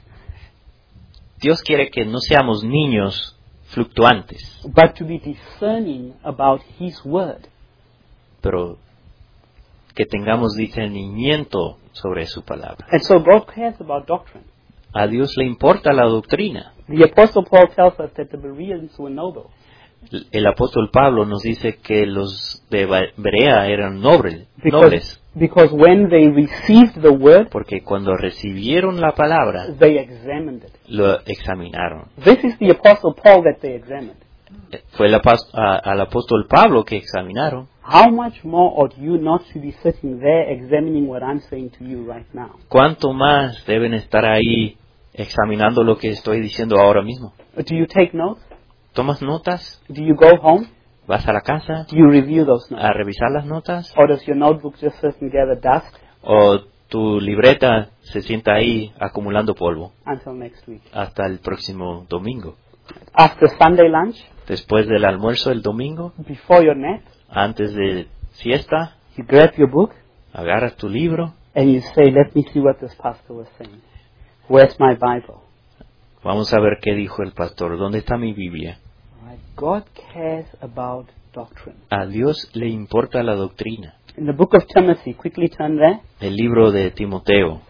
[SPEAKER 1] Dios quiere que no seamos niños fluctuantes,
[SPEAKER 2] but to be discerning about His Word.
[SPEAKER 1] pero que tengamos discernimiento sobre su palabra.
[SPEAKER 2] And so God cares about doctrine.
[SPEAKER 1] A Dios le importa la doctrina.
[SPEAKER 2] The Apostle Paul tells us that the Bereans were noble.
[SPEAKER 1] El apóstol Pablo nos dice que los de Berea eran nobles,
[SPEAKER 2] Because,
[SPEAKER 1] nobles,
[SPEAKER 2] because when they received the Word,
[SPEAKER 1] porque cuando recibieron la palabra,
[SPEAKER 2] they examined it.
[SPEAKER 1] lo examinaron.
[SPEAKER 2] This is the Apostle Paul that they examined.
[SPEAKER 1] Fue el apos- a- al apóstol Pablo que examinaron.
[SPEAKER 2] How much more ought you not to be sitting there examining what I'm saying to you right now?
[SPEAKER 1] ¿Cuánto más deben estar ahí examinando lo que estoy diciendo ahora mismo?
[SPEAKER 2] Do you take notes?
[SPEAKER 1] ¿Tomas notas?
[SPEAKER 2] Do you go home?
[SPEAKER 1] ¿Vas a la casa
[SPEAKER 2] Do you review those notes?
[SPEAKER 1] a revisar las notas?
[SPEAKER 2] Or does your notebook just sit and gather dust
[SPEAKER 1] ¿O tu libreta se sienta ahí acumulando polvo
[SPEAKER 2] until next week?
[SPEAKER 1] hasta el próximo domingo?
[SPEAKER 2] After Sunday lunch,
[SPEAKER 1] Después del almuerzo el domingo,
[SPEAKER 2] before your nap,
[SPEAKER 1] antes de siesta,
[SPEAKER 2] you grab your book
[SPEAKER 1] agarras tu libro.
[SPEAKER 2] and you say, let me see what this pastor was saying. Where's my Bible?
[SPEAKER 1] Vamos a ver qué dijo el pastor. ¿Dónde está mi Biblia?
[SPEAKER 2] All right. God cares about doctrine.
[SPEAKER 1] A Dios le importa la doctrina.
[SPEAKER 2] In the book of Timothy, quickly turn there.
[SPEAKER 1] El libro de Timoteo,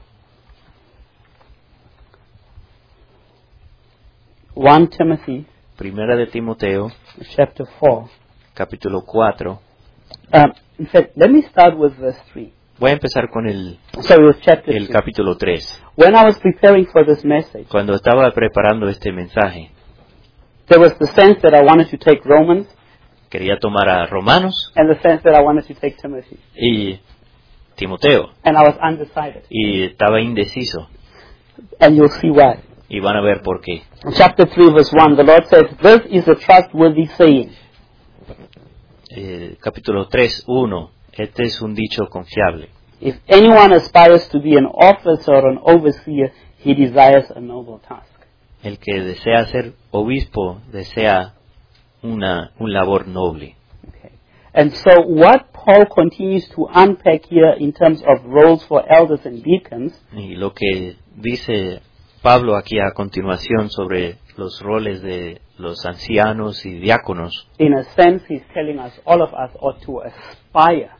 [SPEAKER 2] First Timothy
[SPEAKER 1] primera de Timoteo,
[SPEAKER 2] chapter four.
[SPEAKER 1] capítulo cuatro.
[SPEAKER 2] Um, in fact, let me start with verse three.
[SPEAKER 1] Voy a empezar con el,
[SPEAKER 2] Sorry, with chapter
[SPEAKER 1] el
[SPEAKER 2] three.
[SPEAKER 1] capítulo tres.
[SPEAKER 2] When I was preparing for this message,
[SPEAKER 1] Cuando estaba preparando este mensaje,
[SPEAKER 2] there was the sense that I wanted to take Romans
[SPEAKER 1] quería tomar a Romanos
[SPEAKER 2] and the sense that I wanted to take Timothy.
[SPEAKER 1] y Timoteo,
[SPEAKER 2] And I was undecided.
[SPEAKER 1] y estaba indeciso.
[SPEAKER 2] And you'll see why.
[SPEAKER 1] Y van a ver por qué.
[SPEAKER 2] In chapter three, verse one, the Lord says, this is a trustworthy saying.
[SPEAKER 1] Eh, capítulo tres, uno. Este es un dicho confiable.
[SPEAKER 2] If anyone aspires to be an officer or an overseer, he desires a noble task.
[SPEAKER 1] El que desea ser obispo desea una un labor noble.
[SPEAKER 2] Okay. And so what Paul continues to unpack here in terms of roles for elders and deacons
[SPEAKER 1] Y lo que dice Pablo aquí a continuación sobre los roles de los ancianos y diáconos,
[SPEAKER 2] in a sense, he's telling us, all of us ought to aspire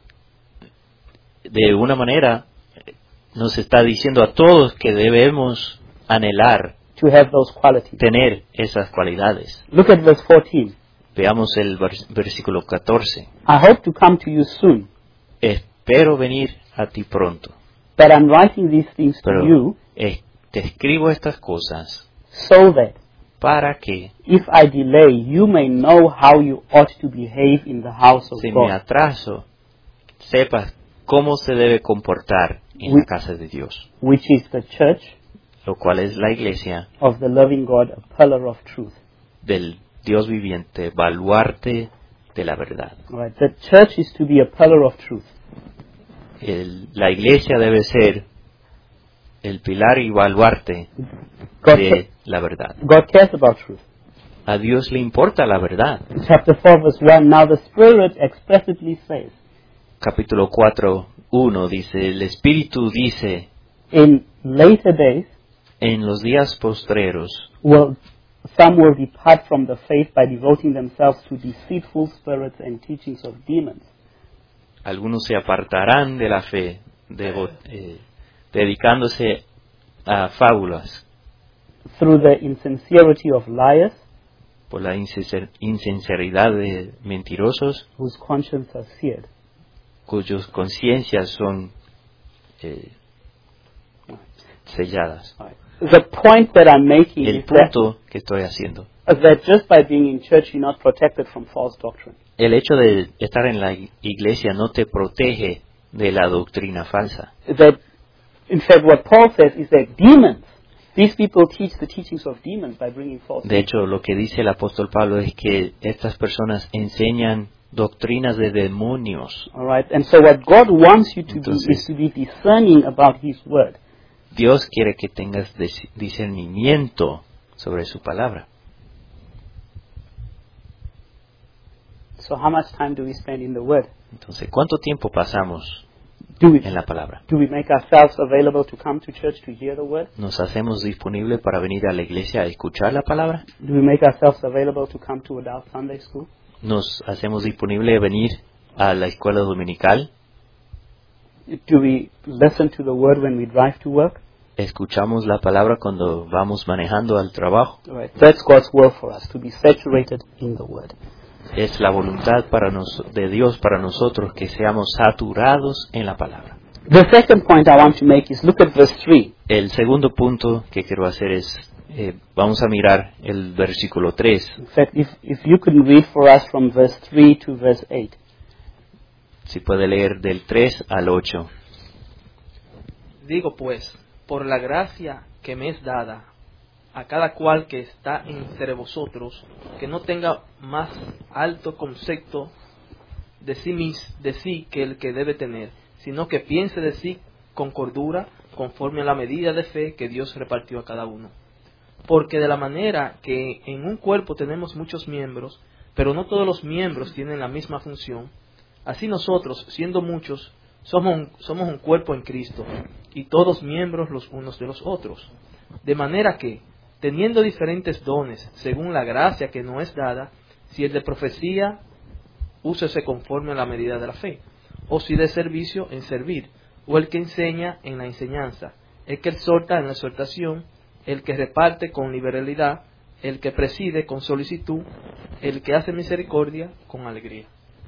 [SPEAKER 1] de una manera nos está diciendo a todos que debemos anhelar
[SPEAKER 2] to have those qualities.
[SPEAKER 1] tener esas cualidades.
[SPEAKER 2] Look at verse fourteen.
[SPEAKER 1] Veamos el vers- versículo catorce.
[SPEAKER 2] I hope to come to you soon,
[SPEAKER 1] Espero venir a ti pronto,
[SPEAKER 2] but I'm writing these things to
[SPEAKER 1] pero
[SPEAKER 2] you
[SPEAKER 1] eh, te escribo estas cosas
[SPEAKER 2] so that
[SPEAKER 1] para que
[SPEAKER 2] if I delay, you may know how you ought to behave in the house of
[SPEAKER 1] si me
[SPEAKER 2] God,
[SPEAKER 1] atraso, sepas cómo se debe comportar en
[SPEAKER 2] We-
[SPEAKER 1] la casa de Dios,
[SPEAKER 2] which is the church
[SPEAKER 1] lo cual es la iglesia
[SPEAKER 2] of the loving God, a pillar of truth.
[SPEAKER 1] del Dios viviente, baluarte de la verdad.
[SPEAKER 2] All right. The church is to be a pillar of truth.
[SPEAKER 1] El- la iglesia debe ser el pilar y baluarte
[SPEAKER 2] God,
[SPEAKER 1] de la verdad.
[SPEAKER 2] God cares about truth.
[SPEAKER 1] A Dios le importa la verdad.
[SPEAKER 2] In chapter four, verse one, now the Spirit expressively says,
[SPEAKER 1] Capítulo cuatro, uno dice, el Espíritu dice,
[SPEAKER 2] in later days,
[SPEAKER 1] en los días postreros,
[SPEAKER 2] will some will depart from the faith by devoting themselves to deceitful spirits and teachings of demons.
[SPEAKER 1] algunos se apartarán de la fe, devo- eh, dedicándose a fábulas
[SPEAKER 2] Through the insincerity of liars,
[SPEAKER 1] por la insincer- insinceridad de mentirosos,
[SPEAKER 2] whose conscience are seared.
[SPEAKER 1] cuyas conciencias son eh, selladas.
[SPEAKER 2] The point that I'm making
[SPEAKER 1] El
[SPEAKER 2] is that,
[SPEAKER 1] punto que estoy haciendo,
[SPEAKER 2] that just by being in church, you're not protected from false doctrine.
[SPEAKER 1] el hecho de estar en la iglesia no te protege de la doctrina falsa.
[SPEAKER 2] That, in fact, what Paul says is that demons, these people teach the teachings of demons by bringing false
[SPEAKER 1] De hecho, lo que dice el apóstol Pablo es que estas personas enseñan doctrinas de demonios.
[SPEAKER 2] All right, and so what God wants you to
[SPEAKER 1] Entonces-
[SPEAKER 2] do is to be discerning about His Word.
[SPEAKER 1] Dios quiere que tengas dis- discernimiento sobre su palabra.
[SPEAKER 2] So how much time do we spend in the Word?
[SPEAKER 1] Entonces, ¿cuánto tiempo pasamos
[SPEAKER 2] Do we
[SPEAKER 1] en la palabra?
[SPEAKER 2] do we make ourselves available to come to church to hear the Word?
[SPEAKER 1] ¿Nos hacemos disponibles para venir a la iglesia a escuchar la palabra?
[SPEAKER 2] Do we make ourselves available to come to adult Sunday school?
[SPEAKER 1] ¿Nos hacemos disponibles a venir a la escuela dominical?
[SPEAKER 2] Do we listen to the Word when we drive to work?
[SPEAKER 1] ¿Escuchamos la palabra cuando vamos manejando al trabajo?
[SPEAKER 2] All right, that's God's will for us, to be saturated in the Word.
[SPEAKER 1] Es la voluntad para nos- de Dios para nosotros que seamos saturados en la palabra.
[SPEAKER 2] The second point I want to make is look at verse three.
[SPEAKER 1] El segundo punto que quiero hacer es, eh, vamos a mirar el versículo tres.
[SPEAKER 2] In fact, if, if you could read for us from verse three to verse eight.
[SPEAKER 1] Si puede leer del tres al ocho.
[SPEAKER 3] Digo pues, por la gracia que me es dada, a cada cual que está entre vosotros, que no tenga más alto concepto de sí, mis, de sí que el que debe tener, sino que piense de sí con cordura, conforme a la medida de fe que Dios repartió a cada uno. Porque de la manera que en un cuerpo tenemos muchos miembros, pero no todos los miembros tienen la misma función, así nosotros, siendo muchos, somos un, somos un cuerpo en Cristo, y todos miembros los unos de los otros. De manera que, teniendo diferentes dones, según la gracia que nos es dada, si el de profecía, úsese conforme a la medida de la fe, o si de servicio, en servir, o el que enseña, en la enseñanza, el que exhorta, en la exhortación, el que reparte con liberalidad, el que preside con solicitud, el que hace misericordia con alegría.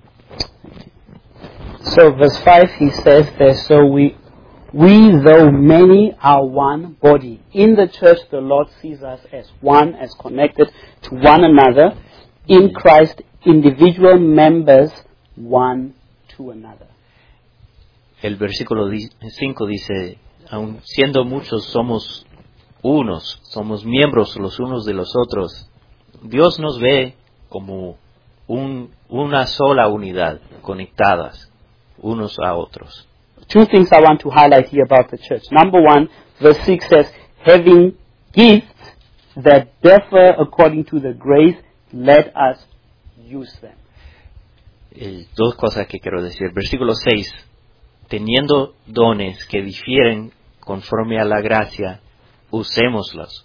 [SPEAKER 2] So verse five, he says there, so we, we though many are one body. In the church the Lord sees us as one, as connected to one another. In Christ, individual members one to another.
[SPEAKER 1] El versículo cinco dice, aun siendo muchos somos unos, somos miembros los unos de los otros. Dios nos ve como un, una sola unidad, conectadas unos a otros.
[SPEAKER 2] two things I want to highlight here about the church. Number one, verse six says, having gifts that differ according to the grace, let us use them.
[SPEAKER 1] Eh, dos cosas que quiero decir. Versículo seis. Teniendo dones que difieren conforme a la gracia, usémoslos.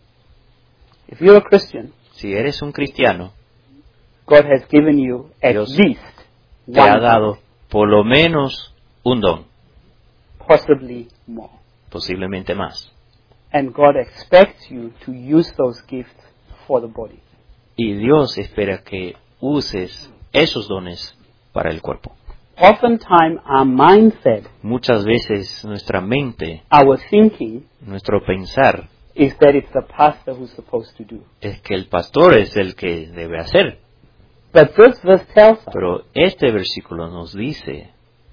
[SPEAKER 2] If you're a Christian,
[SPEAKER 1] Si eres un cristiano,
[SPEAKER 2] God has given you at
[SPEAKER 1] Dios
[SPEAKER 2] least
[SPEAKER 1] te ha
[SPEAKER 2] one,
[SPEAKER 1] dado por lo menos un don,
[SPEAKER 2] possibly more.
[SPEAKER 1] posiblemente más.
[SPEAKER 2] And God expects you to use those gifts for the body.
[SPEAKER 1] Y Dios espera que uses esos dones para el cuerpo.
[SPEAKER 2] Oftentimes our mindset,
[SPEAKER 1] Muchas veces nuestra mente,
[SPEAKER 2] our thinking,
[SPEAKER 1] nuestro pensar,
[SPEAKER 2] is that it's the pastor who's supposed to do.
[SPEAKER 1] es que el pastor es el que debe hacer.
[SPEAKER 2] But this verse tells us
[SPEAKER 1] Pero este versículo nos dice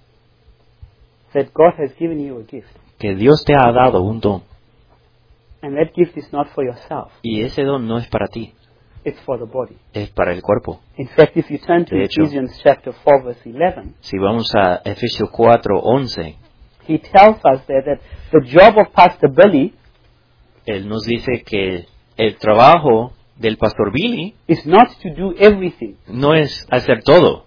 [SPEAKER 2] that God has given you a gift.
[SPEAKER 1] que Dios te ha dado un don.
[SPEAKER 2] And that gift is not for yourself.
[SPEAKER 1] Y ese don no es para ti,
[SPEAKER 2] It's for the body.
[SPEAKER 1] es para el cuerpo.
[SPEAKER 2] In fact, if you turn to
[SPEAKER 1] De hecho,
[SPEAKER 2] Ephesians chapter four, verse eleven,
[SPEAKER 1] Si vamos a Efesios cuatro once,
[SPEAKER 2] he tells us there that the job of Pastor Billy
[SPEAKER 1] él nos dice que el trabajo del pastor Billy
[SPEAKER 2] is not to do everything,
[SPEAKER 1] no es hacer todo,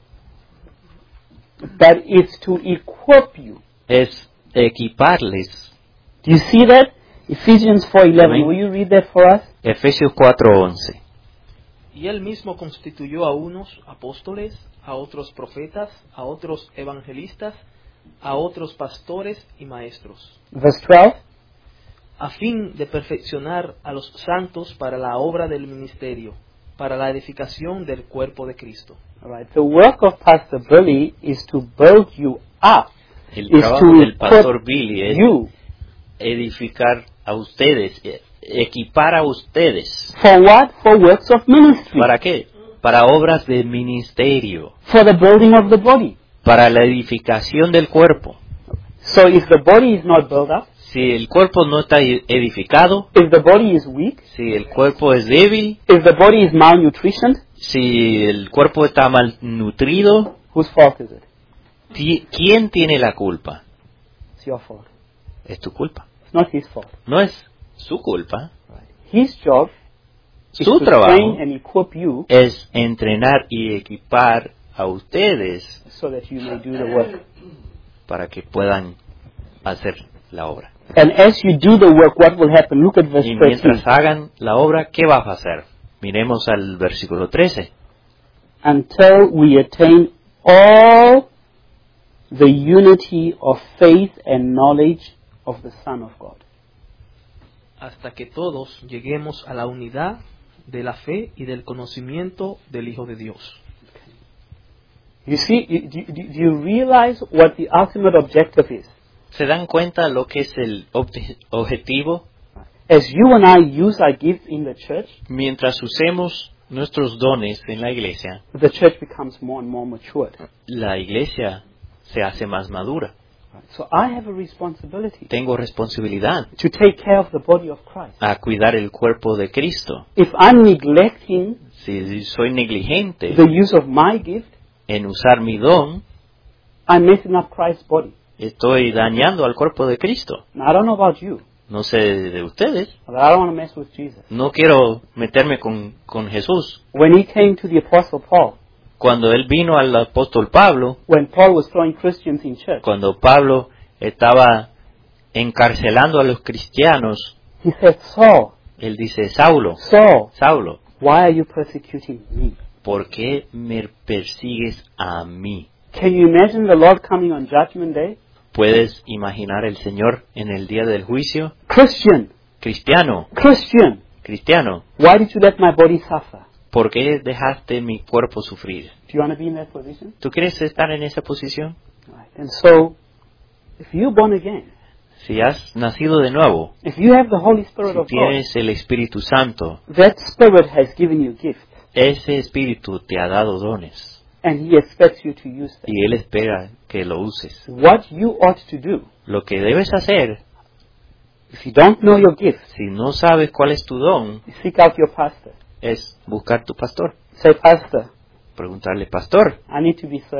[SPEAKER 2] but it's to equip you.
[SPEAKER 1] es equiparles.
[SPEAKER 2] Do you see that? Ephesians four eleven.
[SPEAKER 1] Amén.
[SPEAKER 2] Will you read that for us?
[SPEAKER 1] Efesios cuatro once.
[SPEAKER 3] Y él mismo constituyó a unos apóstoles, a otros profetas, a otros evangelistas, a otros pastores y maestros,
[SPEAKER 2] Verse twelve.
[SPEAKER 3] a fin de perfeccionar a los santos para la obra del ministerio, para la edificación del cuerpo de Cristo.
[SPEAKER 2] All right. The work of Pastor Billy is to build you up,
[SPEAKER 1] El
[SPEAKER 2] is
[SPEAKER 1] trabajo
[SPEAKER 2] to
[SPEAKER 1] del pastor
[SPEAKER 2] equip
[SPEAKER 1] Billy es
[SPEAKER 2] you.
[SPEAKER 1] edificar a ustedes, e- equipar a ustedes.
[SPEAKER 2] For what? For works of ministry.
[SPEAKER 1] ¿Para qué? Para obras de ministerio,
[SPEAKER 2] For the building of the body.
[SPEAKER 1] para la edificación del cuerpo.
[SPEAKER 2] So if the body is not built up,
[SPEAKER 1] Si el cuerpo no está e- edificado,
[SPEAKER 2] if the body is weak,
[SPEAKER 1] si el cuerpo es débil,
[SPEAKER 2] if the body is malnutritioned,
[SPEAKER 1] si el cuerpo está malnutrido,
[SPEAKER 2] whose fault is it?
[SPEAKER 1] ti- ¿quién tiene la culpa?
[SPEAKER 2] It's your fault.
[SPEAKER 1] Es tu culpa.
[SPEAKER 2] It's not his fault.
[SPEAKER 1] No es su culpa.
[SPEAKER 2] His job is
[SPEAKER 1] Su
[SPEAKER 2] to
[SPEAKER 1] trabajo
[SPEAKER 2] train and equip you
[SPEAKER 1] es entrenar y equipar a ustedes
[SPEAKER 2] so that you may do the work.
[SPEAKER 1] para que puedan hacer la obra.
[SPEAKER 2] And as you do the work, what will happen? Look at verse
[SPEAKER 1] Y
[SPEAKER 2] thirteen.
[SPEAKER 1] mientras hagan la obra, ¿qué vas a hacer? Miremos al versículo trece.
[SPEAKER 2] Until we attain all the unity of faith and knowledge of the Son of God.
[SPEAKER 3] Hasta que todos lleguemos a la unidad de la fe y del conocimiento del Hijo de Dios.
[SPEAKER 2] You see, you- do, do, do you realize what the ultimate objective is?
[SPEAKER 1] ¿Se dan cuenta lo que es el obje- objetivo?
[SPEAKER 2] As you and I use our gifts in the church,
[SPEAKER 1] Mientras usemos nuestros dones en la iglesia,
[SPEAKER 2] the church becomes more and more matured.
[SPEAKER 1] la iglesia se hace más madura.
[SPEAKER 2] So I have a responsibility
[SPEAKER 1] Tengo responsabilidad
[SPEAKER 2] to take care of the body of Christ.
[SPEAKER 1] a cuidar el cuerpo de Cristo.
[SPEAKER 2] If I'm neglecting
[SPEAKER 1] Si soy negligente
[SPEAKER 2] the use of my gift,
[SPEAKER 1] en usar mi don,
[SPEAKER 2] I'm messing up Christ's body.
[SPEAKER 1] estoy dañando al cuerpo de Cristo.
[SPEAKER 2] Now, I don't know about you,
[SPEAKER 1] No sé de ustedes.
[SPEAKER 2] but I don't want to mess with Jesus.
[SPEAKER 1] No quiero meterme con, con Jesús.
[SPEAKER 2] When he came to the Apostle Paul,
[SPEAKER 1] Cuando él vino al apóstol Pablo,
[SPEAKER 2] when Paul was throwing Christians in church,
[SPEAKER 1] cuando Pablo estaba encarcelando a los cristianos,
[SPEAKER 2] he said, Saul,
[SPEAKER 1] él dice, Saulo,
[SPEAKER 2] Saul,
[SPEAKER 1] Saulo,
[SPEAKER 2] why are you persecuting me?
[SPEAKER 1] ¿por qué me persigues a mí?
[SPEAKER 2] Can you imagine the Lord coming on Judgment Day?
[SPEAKER 1] ¿Puedes imaginar el Señor en el día del juicio?
[SPEAKER 2] Christian,
[SPEAKER 1] Cristiano,
[SPEAKER 2] Christian,
[SPEAKER 1] cristiano,
[SPEAKER 2] why did you let my body suffer?
[SPEAKER 1] ¿por qué dejaste mi cuerpo sufrir?
[SPEAKER 2] Do you want to be in that position?
[SPEAKER 1] ¿Tú quieres estar en esa posición?
[SPEAKER 2] Right. And so, if you're born again,
[SPEAKER 1] Si has nacido de nuevo,
[SPEAKER 2] if you have the Holy Spirit
[SPEAKER 1] si
[SPEAKER 2] of God,
[SPEAKER 1] tienes el Espíritu Santo,
[SPEAKER 2] that Spirit has given you gifts,
[SPEAKER 1] ese Espíritu te ha dado dones
[SPEAKER 2] and He expects you to use them.
[SPEAKER 1] y Él espera que lo uses.
[SPEAKER 2] What you ought to do,
[SPEAKER 1] Lo que debes hacer,
[SPEAKER 2] if you don't know your gift,
[SPEAKER 1] si no sabes cuál es tu don,
[SPEAKER 2] is seek out your pastor.
[SPEAKER 1] es buscar tu pastor.
[SPEAKER 2] Say, Pastor,
[SPEAKER 1] Preguntarle, pastor,
[SPEAKER 2] I need to be serving.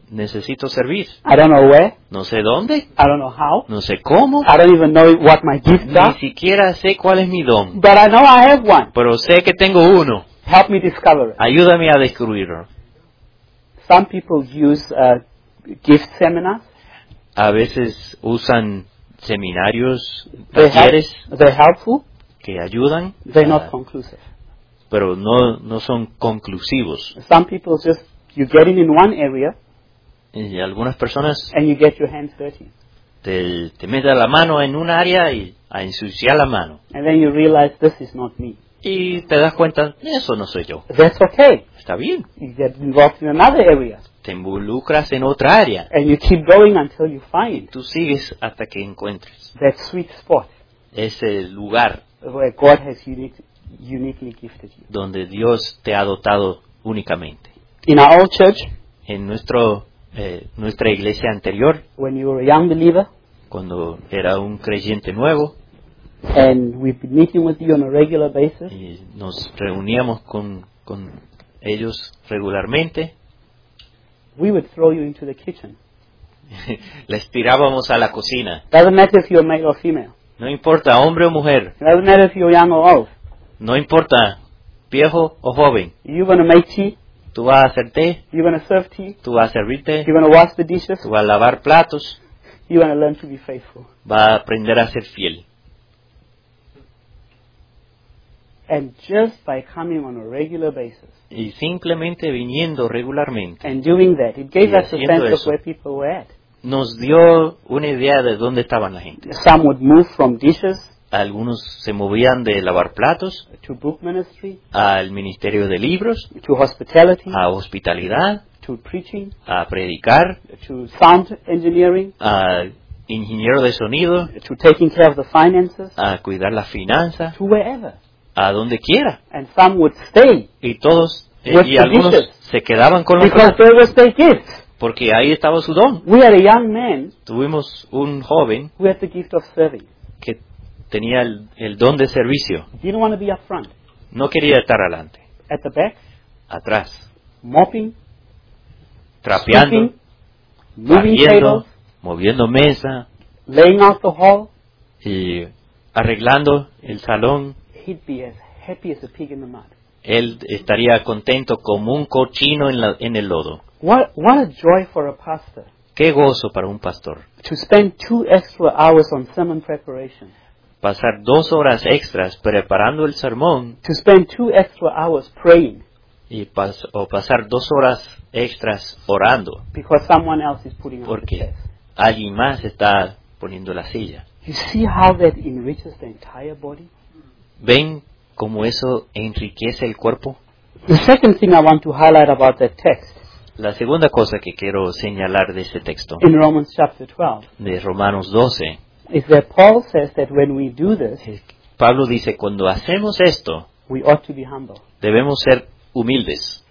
[SPEAKER 1] necesito servir.
[SPEAKER 2] I don't know where.
[SPEAKER 1] No sé dónde,
[SPEAKER 2] I don't know how.
[SPEAKER 1] no sé cómo,
[SPEAKER 2] I don't even know what my gifts
[SPEAKER 1] ni
[SPEAKER 2] are.
[SPEAKER 1] siquiera sé cuál es mi don,
[SPEAKER 2] But I know I have one.
[SPEAKER 1] pero sé que tengo uno.
[SPEAKER 2] Help me discover it.
[SPEAKER 1] Ayúdame a descubrirlo.
[SPEAKER 2] Some people use uh, gift seminars.
[SPEAKER 1] A veces usan seminarios,
[SPEAKER 2] They're,
[SPEAKER 1] talleres
[SPEAKER 2] help, they're helpful.
[SPEAKER 1] que ayudan,
[SPEAKER 2] They're
[SPEAKER 1] ah,
[SPEAKER 2] not conclusive.
[SPEAKER 1] pero no, no son conclusivos.
[SPEAKER 2] Some people just, you get in in one area
[SPEAKER 1] Y algunas personas
[SPEAKER 2] and you get your hands dirty.
[SPEAKER 1] te, te meten la mano en un área y a ensuciar la mano.
[SPEAKER 2] And then you realize this is not me.
[SPEAKER 1] Y te das cuenta, eso no soy yo.
[SPEAKER 2] That's okay.
[SPEAKER 1] Está bien.
[SPEAKER 2] You get involved in another area.
[SPEAKER 1] Te involucras en otra área.
[SPEAKER 2] And you keep going until you find
[SPEAKER 1] Tú sigues hasta que encuentres
[SPEAKER 2] that sweet spot
[SPEAKER 1] ese lugar
[SPEAKER 2] where God has unique, uniquely gifted you.
[SPEAKER 1] donde Dios te ha dotado únicamente.
[SPEAKER 2] In our old church,
[SPEAKER 1] En nuestro, eh, nuestra iglesia anterior,
[SPEAKER 2] when you were a young believer,
[SPEAKER 1] cuando era un creyente nuevo,
[SPEAKER 2] and we've been meeting with you on a regular basis,
[SPEAKER 1] y nos reuníamos con, con ellos regularmente,
[SPEAKER 2] we would throw you into the kitchen.
[SPEAKER 1] les tirábamos a la cocina.
[SPEAKER 2] Doesn't matter if you're male or female.
[SPEAKER 1] No importa hombre o mujer,
[SPEAKER 2] Doesn't matter if you're young or old.
[SPEAKER 1] no importa viejo o joven.
[SPEAKER 2] You're going to make tea.
[SPEAKER 1] Tú vas a hacer té,
[SPEAKER 2] You're going to serve tea.
[SPEAKER 1] tú vas a servirte,
[SPEAKER 2] You're going to wash the dishes.
[SPEAKER 1] tú vas a lavar platos,
[SPEAKER 2] You're going to learn to be faithful.
[SPEAKER 1] vas a aprender a ser fiel.
[SPEAKER 2] And just by coming on a regular basis
[SPEAKER 1] Y simplemente viniendo regularmente,
[SPEAKER 2] and doing that, it gave
[SPEAKER 1] Y
[SPEAKER 2] us a
[SPEAKER 1] haciendo
[SPEAKER 2] sense of
[SPEAKER 1] eso.
[SPEAKER 2] where people were at.
[SPEAKER 1] nos dio una idea de dónde estaban la gente.
[SPEAKER 2] Some would move from dishes
[SPEAKER 1] Algunos se movían de lavar platos
[SPEAKER 2] to book ministry,
[SPEAKER 1] al ministerio de libros,
[SPEAKER 2] to hospitality,
[SPEAKER 1] a hospitalidad,
[SPEAKER 2] to preaching,
[SPEAKER 1] a predicar,
[SPEAKER 2] to sound engineering,
[SPEAKER 1] a ingeniero de sonido,
[SPEAKER 2] to taking care of the finances,
[SPEAKER 1] a cuidar las finanzas,
[SPEAKER 2] to wherever.
[SPEAKER 1] a donde quiera.
[SPEAKER 2] And some would stay
[SPEAKER 1] Y todos, eh,
[SPEAKER 2] With
[SPEAKER 1] y
[SPEAKER 2] the
[SPEAKER 1] algunos
[SPEAKER 2] dishes.
[SPEAKER 1] se quedaban con los
[SPEAKER 2] because
[SPEAKER 1] platos,
[SPEAKER 2] there was their gift.
[SPEAKER 1] porque ahí estaba su don.
[SPEAKER 2] We had a young man
[SPEAKER 1] Tuvimos un joven
[SPEAKER 2] who had the gift of serving.
[SPEAKER 1] que tenía el, el don de servicio.
[SPEAKER 2] He didn't want to be up front.
[SPEAKER 1] No quería estar adelante,
[SPEAKER 2] At the back,
[SPEAKER 1] atrás,
[SPEAKER 2] mopping,
[SPEAKER 1] trapeando,
[SPEAKER 2] sweeping, moving
[SPEAKER 1] barriendo,
[SPEAKER 2] tables,
[SPEAKER 1] moviendo mesa
[SPEAKER 2] laying out the hall.
[SPEAKER 1] y arreglando el salón.
[SPEAKER 2] He'd be as happy as a pig in the mud.
[SPEAKER 1] Él estaría contento como un cochino en, la- en el lodo.
[SPEAKER 2] What, what a joy for a pastor
[SPEAKER 1] Qué gozo para un pastor.
[SPEAKER 2] to spend two extra hours on sermon preparation,
[SPEAKER 1] Pasar dos horas extras preparando el sermón
[SPEAKER 2] to spend two extra hours praying
[SPEAKER 1] y pas- o pasar dos horas extras orando
[SPEAKER 2] because someone else is putting on the
[SPEAKER 1] porque
[SPEAKER 2] chairs.
[SPEAKER 1] alguien más está poniendo la silla.
[SPEAKER 2] You see how that enriches the entire body?
[SPEAKER 1] ¿Ven cómo eso enriquece el cuerpo?
[SPEAKER 2] The second thing I want to highlight about that text
[SPEAKER 1] La segunda cosa que quiero señalar de este texto,
[SPEAKER 2] in Romans chapter twelve,
[SPEAKER 1] de Romanos doce,
[SPEAKER 2] is that Paul says that when we do this,
[SPEAKER 1] es que Pablo dice, cuando hacemos esto,
[SPEAKER 2] we ought to be humble.
[SPEAKER 1] debemos ser humildes.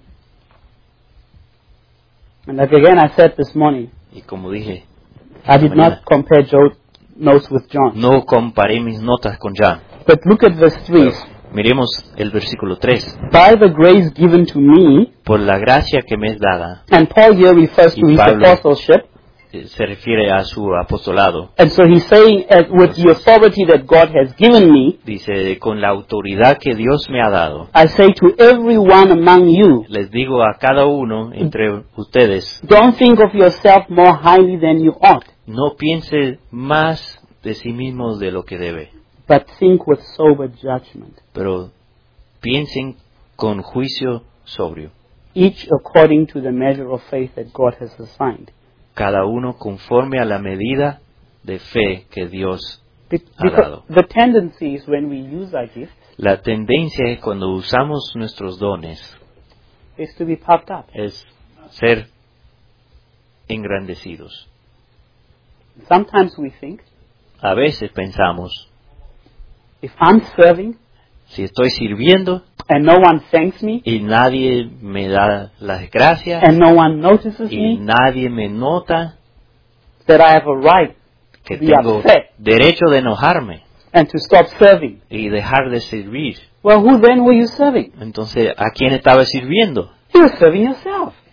[SPEAKER 2] And like again I said this morning,
[SPEAKER 1] Y como dije,
[SPEAKER 2] I did
[SPEAKER 1] mañana,
[SPEAKER 2] not compare Joe's notes with John.
[SPEAKER 1] no comparé mis notas con John.
[SPEAKER 2] But look at verse three.
[SPEAKER 1] Miremos el versículo tres.
[SPEAKER 2] By the grace given to me,
[SPEAKER 1] Por la gracia que me es dada,
[SPEAKER 2] and Paul here refers to
[SPEAKER 1] Y
[SPEAKER 2] his
[SPEAKER 1] Pablo-
[SPEAKER 2] apostleship,
[SPEAKER 1] eh, se refiere a su apostolado.
[SPEAKER 2] and so he's saying, as with the authority that God has given me,
[SPEAKER 1] Dice, con la autoridad que Dios me ha dado,
[SPEAKER 2] I say to everyone among you,
[SPEAKER 1] les digo a cada uno entre ustedes,
[SPEAKER 2] don't think of yourself more highly than you ought,
[SPEAKER 1] no piense más de sí mismo de lo que debe,
[SPEAKER 2] but think with sober judgment,
[SPEAKER 1] pero piensen con juicio sobrio,
[SPEAKER 2] each according to the measure of faith that God has assigned.
[SPEAKER 1] cada uno conforme a la medida de fe que Dios
[SPEAKER 2] Be-
[SPEAKER 1] ha
[SPEAKER 2] Because
[SPEAKER 1] dado.
[SPEAKER 2] the tendency is when we use our gifts
[SPEAKER 1] La tendencia es cuando usamos nuestros dones
[SPEAKER 2] is to be puffed up.
[SPEAKER 1] es ser engrandecidos.
[SPEAKER 2] Sometimes we think,
[SPEAKER 1] A veces pensamos,
[SPEAKER 2] if I'm serving
[SPEAKER 1] si estoy sirviendo
[SPEAKER 2] and no one thanks me
[SPEAKER 1] y nadie me da las gracias
[SPEAKER 2] and no one notices
[SPEAKER 1] y
[SPEAKER 2] me,
[SPEAKER 1] nadie me nota,
[SPEAKER 2] that I have a right
[SPEAKER 1] que
[SPEAKER 2] to be
[SPEAKER 1] tengo
[SPEAKER 2] upset
[SPEAKER 1] derecho de enojarme
[SPEAKER 2] and to stop serving.
[SPEAKER 1] y dejar de servir.
[SPEAKER 2] Well, who then were you serving?
[SPEAKER 1] Entonces, ¿a quién estaba sirviendo?
[SPEAKER 2] You were serving yourself.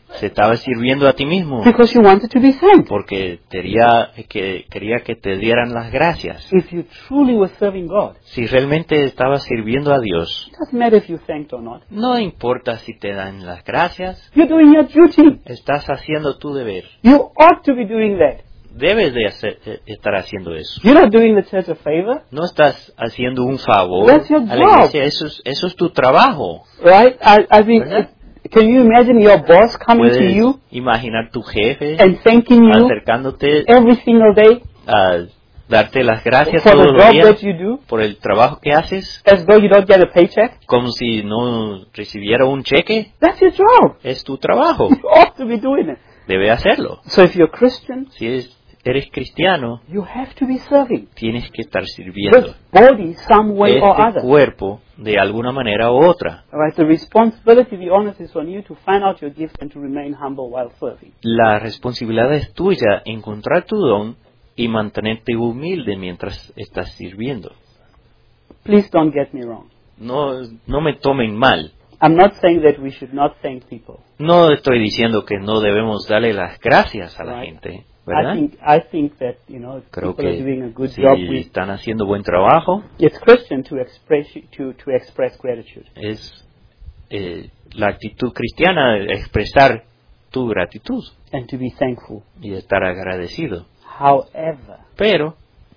[SPEAKER 1] Se estaba sirviendo a ti mismo
[SPEAKER 2] because you wanted to be thanked.
[SPEAKER 1] porque quería que, quería que te dieran las gracias.
[SPEAKER 2] If you truly were serving God,
[SPEAKER 1] Si realmente estabas sirviendo a Dios,
[SPEAKER 2] it doesn't matter if you thanked or not.
[SPEAKER 1] no importa si te dan las gracias,
[SPEAKER 2] You're doing your duty.
[SPEAKER 1] estás haciendo tu deber.
[SPEAKER 2] You ought to be doing that.
[SPEAKER 1] Debes de hacer- eh, estar haciendo eso.
[SPEAKER 2] You're not doing the church a favor,
[SPEAKER 1] No estás haciendo un favor
[SPEAKER 2] That's your
[SPEAKER 1] a la
[SPEAKER 2] job.
[SPEAKER 1] iglesia, eso es, eso es tu trabajo.
[SPEAKER 2] right? I, I mean,
[SPEAKER 1] ¿Verdad?
[SPEAKER 2] can you imagine your boss coming to
[SPEAKER 1] Puedes
[SPEAKER 2] you
[SPEAKER 1] imaginar tu jefe
[SPEAKER 2] and thanking you
[SPEAKER 1] acercándote
[SPEAKER 2] every single day
[SPEAKER 1] a darte las gracias
[SPEAKER 2] for the
[SPEAKER 1] todos los
[SPEAKER 2] job
[SPEAKER 1] días
[SPEAKER 2] that you do,
[SPEAKER 1] por el trabajo que haces,
[SPEAKER 2] as though you don't get a paycheck?
[SPEAKER 1] como si no recibiera un cheque?
[SPEAKER 2] That's your job.
[SPEAKER 1] Es tu trabajo,
[SPEAKER 2] You ought to be doing it.
[SPEAKER 1] debe hacerlo.
[SPEAKER 2] So if you're Christian,
[SPEAKER 1] Si es- eres cristiano,
[SPEAKER 2] you have to be serving
[SPEAKER 1] tienes que estar sirviendo
[SPEAKER 2] this body some way or
[SPEAKER 1] este
[SPEAKER 2] other.
[SPEAKER 1] cuerpo de alguna manera u otra.
[SPEAKER 2] All right, the responsibility, to be honest, is on you to find out your gift and to remain humble while serving.
[SPEAKER 1] La responsabilidad es tuya, encontrar tu don y mantenerte humilde mientras estás sirviendo.
[SPEAKER 2] Please don't get me wrong.
[SPEAKER 1] No, no me tomen mal.
[SPEAKER 2] I'm not saying that we should not thank people.
[SPEAKER 1] No estoy diciendo que no debemos darle las gracias a la
[SPEAKER 2] Right.
[SPEAKER 1] gente,
[SPEAKER 2] I
[SPEAKER 1] ¿verdad?
[SPEAKER 2] think I think that you know if
[SPEAKER 1] Creo
[SPEAKER 2] people are doing a
[SPEAKER 1] que
[SPEAKER 2] good
[SPEAKER 1] si
[SPEAKER 2] job, we,
[SPEAKER 1] están haciendo buen trabajo,
[SPEAKER 2] it's Christian to express to to express gratitude.
[SPEAKER 1] es eh, la actitud cristiana expresar tu gratitud
[SPEAKER 2] And to be thankful.
[SPEAKER 1] y estar agradecido.
[SPEAKER 2] However,
[SPEAKER 1] Pero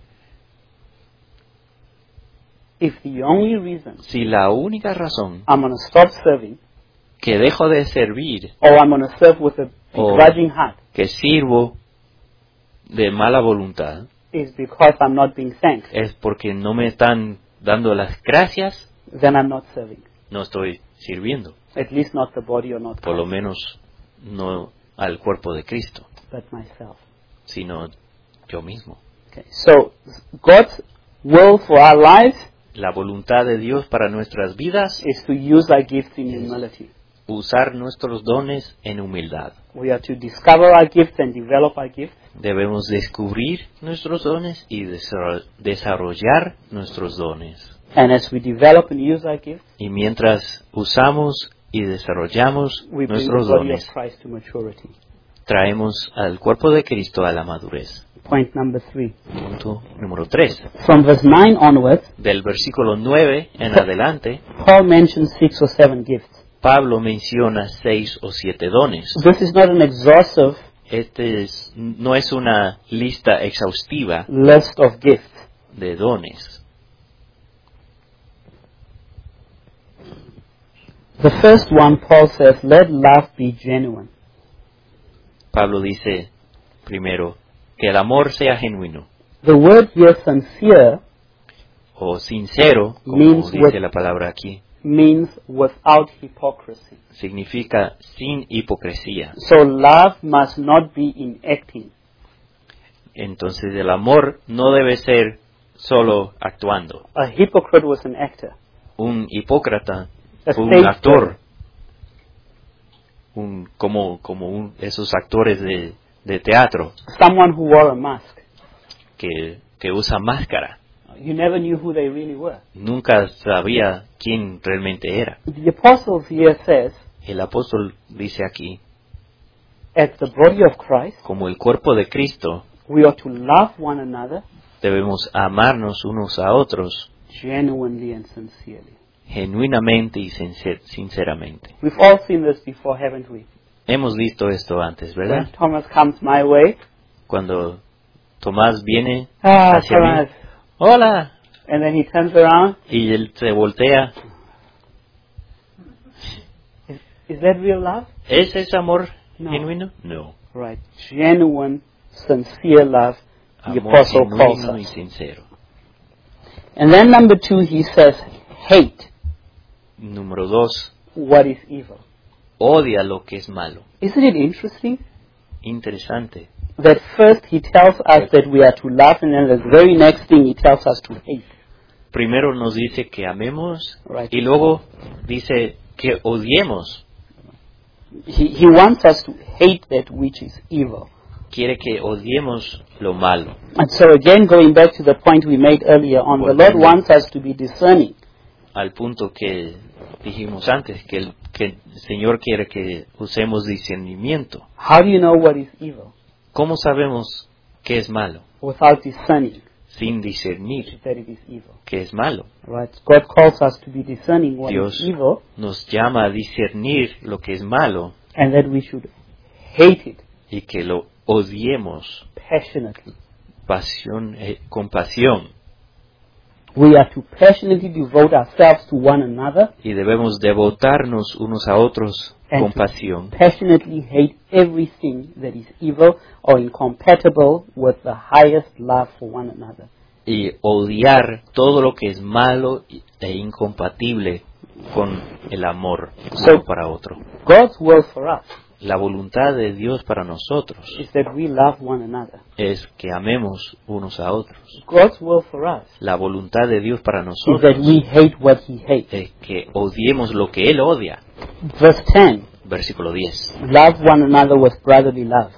[SPEAKER 2] if the only reason
[SPEAKER 1] si la única razón
[SPEAKER 2] I'm going to stop serving,
[SPEAKER 1] que dejo de servir,
[SPEAKER 2] or I'm going to serve with a
[SPEAKER 1] Oh.
[SPEAKER 2] begrudging heart,
[SPEAKER 1] que sirvo de mala voluntad,
[SPEAKER 2] is because I'm not being thanked,
[SPEAKER 1] es porque no me están dando las gracias,
[SPEAKER 2] then I'm not serving.
[SPEAKER 1] no estoy sirviendo.
[SPEAKER 2] At least not the body or not
[SPEAKER 1] Por lo
[SPEAKER 2] Christ,
[SPEAKER 1] menos no al cuerpo de Cristo,
[SPEAKER 2] but myself.
[SPEAKER 1] sino yo mismo.
[SPEAKER 2] Okay. So God's will for our lives
[SPEAKER 1] La voluntad de Dios para nuestras vidas
[SPEAKER 2] is to use our gifts in humility.
[SPEAKER 1] usar nuestros dones en humildad.
[SPEAKER 2] We are to discover our gifts and develop our gifts.
[SPEAKER 1] Debemos descubrir nuestros dones y desarro- desarrollar nuestros dones.
[SPEAKER 2] And as we develop and use our gifts,
[SPEAKER 1] Y mientras usamos y desarrollamos
[SPEAKER 2] we bring the
[SPEAKER 1] nuestros
[SPEAKER 2] body of
[SPEAKER 1] dones,
[SPEAKER 2] Christ to maturity.
[SPEAKER 1] traemos al cuerpo de Cristo a la madurez.
[SPEAKER 2] Point number three.
[SPEAKER 1] Punto número tres.
[SPEAKER 2] From verse nine onwards,
[SPEAKER 1] Del versículo nueve en adelante,
[SPEAKER 2] Paul mentions six or seven gifts.
[SPEAKER 1] Pablo menciona seis o siete dones.
[SPEAKER 2] This is not an exhaustive
[SPEAKER 1] Este es- no es una lista exhaustiva
[SPEAKER 2] list of gifts.
[SPEAKER 1] de dones.
[SPEAKER 2] The first one, Paul says, let love be genuine.
[SPEAKER 1] Pablo dice primero que el amor sea genuino
[SPEAKER 2] The word here, sincere,
[SPEAKER 1] o sincero, como
[SPEAKER 2] Means
[SPEAKER 1] dice
[SPEAKER 2] with-
[SPEAKER 1] la palabra aquí,
[SPEAKER 2] means without hypocrisy.
[SPEAKER 1] significa sin hipocresía.
[SPEAKER 2] So love must not be in acting.
[SPEAKER 1] Entonces el amor no debe ser solo actuando.
[SPEAKER 2] A hypocrite was an actor.
[SPEAKER 1] Un hipócrata
[SPEAKER 2] A
[SPEAKER 1] fue un
[SPEAKER 2] stage
[SPEAKER 1] actor,
[SPEAKER 2] player.
[SPEAKER 1] un, como, como un- esos actores de, de teatro
[SPEAKER 2] Someone who wore a mask.
[SPEAKER 1] que, que usa máscara.
[SPEAKER 2] You never knew who they really were.
[SPEAKER 1] Nunca sabía quién realmente era.
[SPEAKER 2] The apostles here says,
[SPEAKER 1] El apóstol dice aquí,
[SPEAKER 2] as the body of Christ,
[SPEAKER 1] como el cuerpo de Cristo,
[SPEAKER 2] we are to love one another
[SPEAKER 1] debemos amarnos unos a otros
[SPEAKER 2] genuinely and sincerely.
[SPEAKER 1] genuinamente y sincer- sinceramente.
[SPEAKER 2] We've all seen this before, haven't we?
[SPEAKER 1] Hemos visto esto antes,
[SPEAKER 2] When
[SPEAKER 1] ¿verdad?
[SPEAKER 2] Thomas comes my way,
[SPEAKER 1] Cuando Tomás viene
[SPEAKER 2] ah,
[SPEAKER 1] hacia mí,
[SPEAKER 2] Thomas,
[SPEAKER 1] hola,
[SPEAKER 2] and then he turns around.
[SPEAKER 1] y él se voltea.
[SPEAKER 2] Is, is that real love?
[SPEAKER 1] ¿Es ese amor
[SPEAKER 2] No.
[SPEAKER 1] genuino? No.
[SPEAKER 2] Right. Genuine, sincere love, the
[SPEAKER 1] Amor
[SPEAKER 2] apostle calls
[SPEAKER 1] genuino y
[SPEAKER 2] us.
[SPEAKER 1] sincero.
[SPEAKER 2] And then number two, he says, hate
[SPEAKER 1] Número dos,
[SPEAKER 2] what is evil.
[SPEAKER 1] odia lo que es malo.
[SPEAKER 2] Isn't it interesting
[SPEAKER 1] Interesante.
[SPEAKER 2] that first he tells us that we are to love, and then the very next thing he tells us to hate.
[SPEAKER 1] Primero nos dice que amemos
[SPEAKER 2] Right.
[SPEAKER 1] y luego dice que odiemos.
[SPEAKER 2] He, he wants us to hate that which is evil.
[SPEAKER 1] Quiere que odiemos lo malo.
[SPEAKER 2] And so again, going back to the point we made earlier on, the Lord
[SPEAKER 1] Volviendo.
[SPEAKER 2] wants us to be discerning.
[SPEAKER 1] al punto que dijimos antes, que el, que el Señor quiere que usemos discernimiento.
[SPEAKER 2] How do you know what is evil?
[SPEAKER 1] ¿Cómo sabemos qué es malo?
[SPEAKER 2] Without discerning
[SPEAKER 1] Sin discernir
[SPEAKER 2] that it is evil.
[SPEAKER 1] qué es malo.
[SPEAKER 2] Right? God calls us to be discerning what
[SPEAKER 1] Dios
[SPEAKER 2] is evil,
[SPEAKER 1] nos llama a discernir lo que es malo
[SPEAKER 2] and that we should hate it
[SPEAKER 1] y que lo odiemos
[SPEAKER 2] passionately.
[SPEAKER 1] pasión, eh, con pasión.
[SPEAKER 2] We are to passionately devote ourselves to one another,
[SPEAKER 1] Y debemos devotarnos unos a otros
[SPEAKER 2] And-
[SPEAKER 1] con pasión
[SPEAKER 2] passionately hate everything that is evil or incompatible with the highest love for one another.
[SPEAKER 1] y odiar todo lo que es malo e incompatible con el amor
[SPEAKER 2] So-
[SPEAKER 1] uno para otro.
[SPEAKER 2] God's will for us
[SPEAKER 1] La voluntad de Dios para nosotros
[SPEAKER 2] is that we love one another.
[SPEAKER 1] es que amemos unos a otros.
[SPEAKER 2] God's will for us
[SPEAKER 1] La voluntad de Dios para
[SPEAKER 2] is that
[SPEAKER 1] nosotros
[SPEAKER 2] we hate what He hates.
[SPEAKER 1] es que odiemos lo que Él odia.
[SPEAKER 2] Verse ten,
[SPEAKER 1] Versículo diez.
[SPEAKER 2] love one another with brotherly love.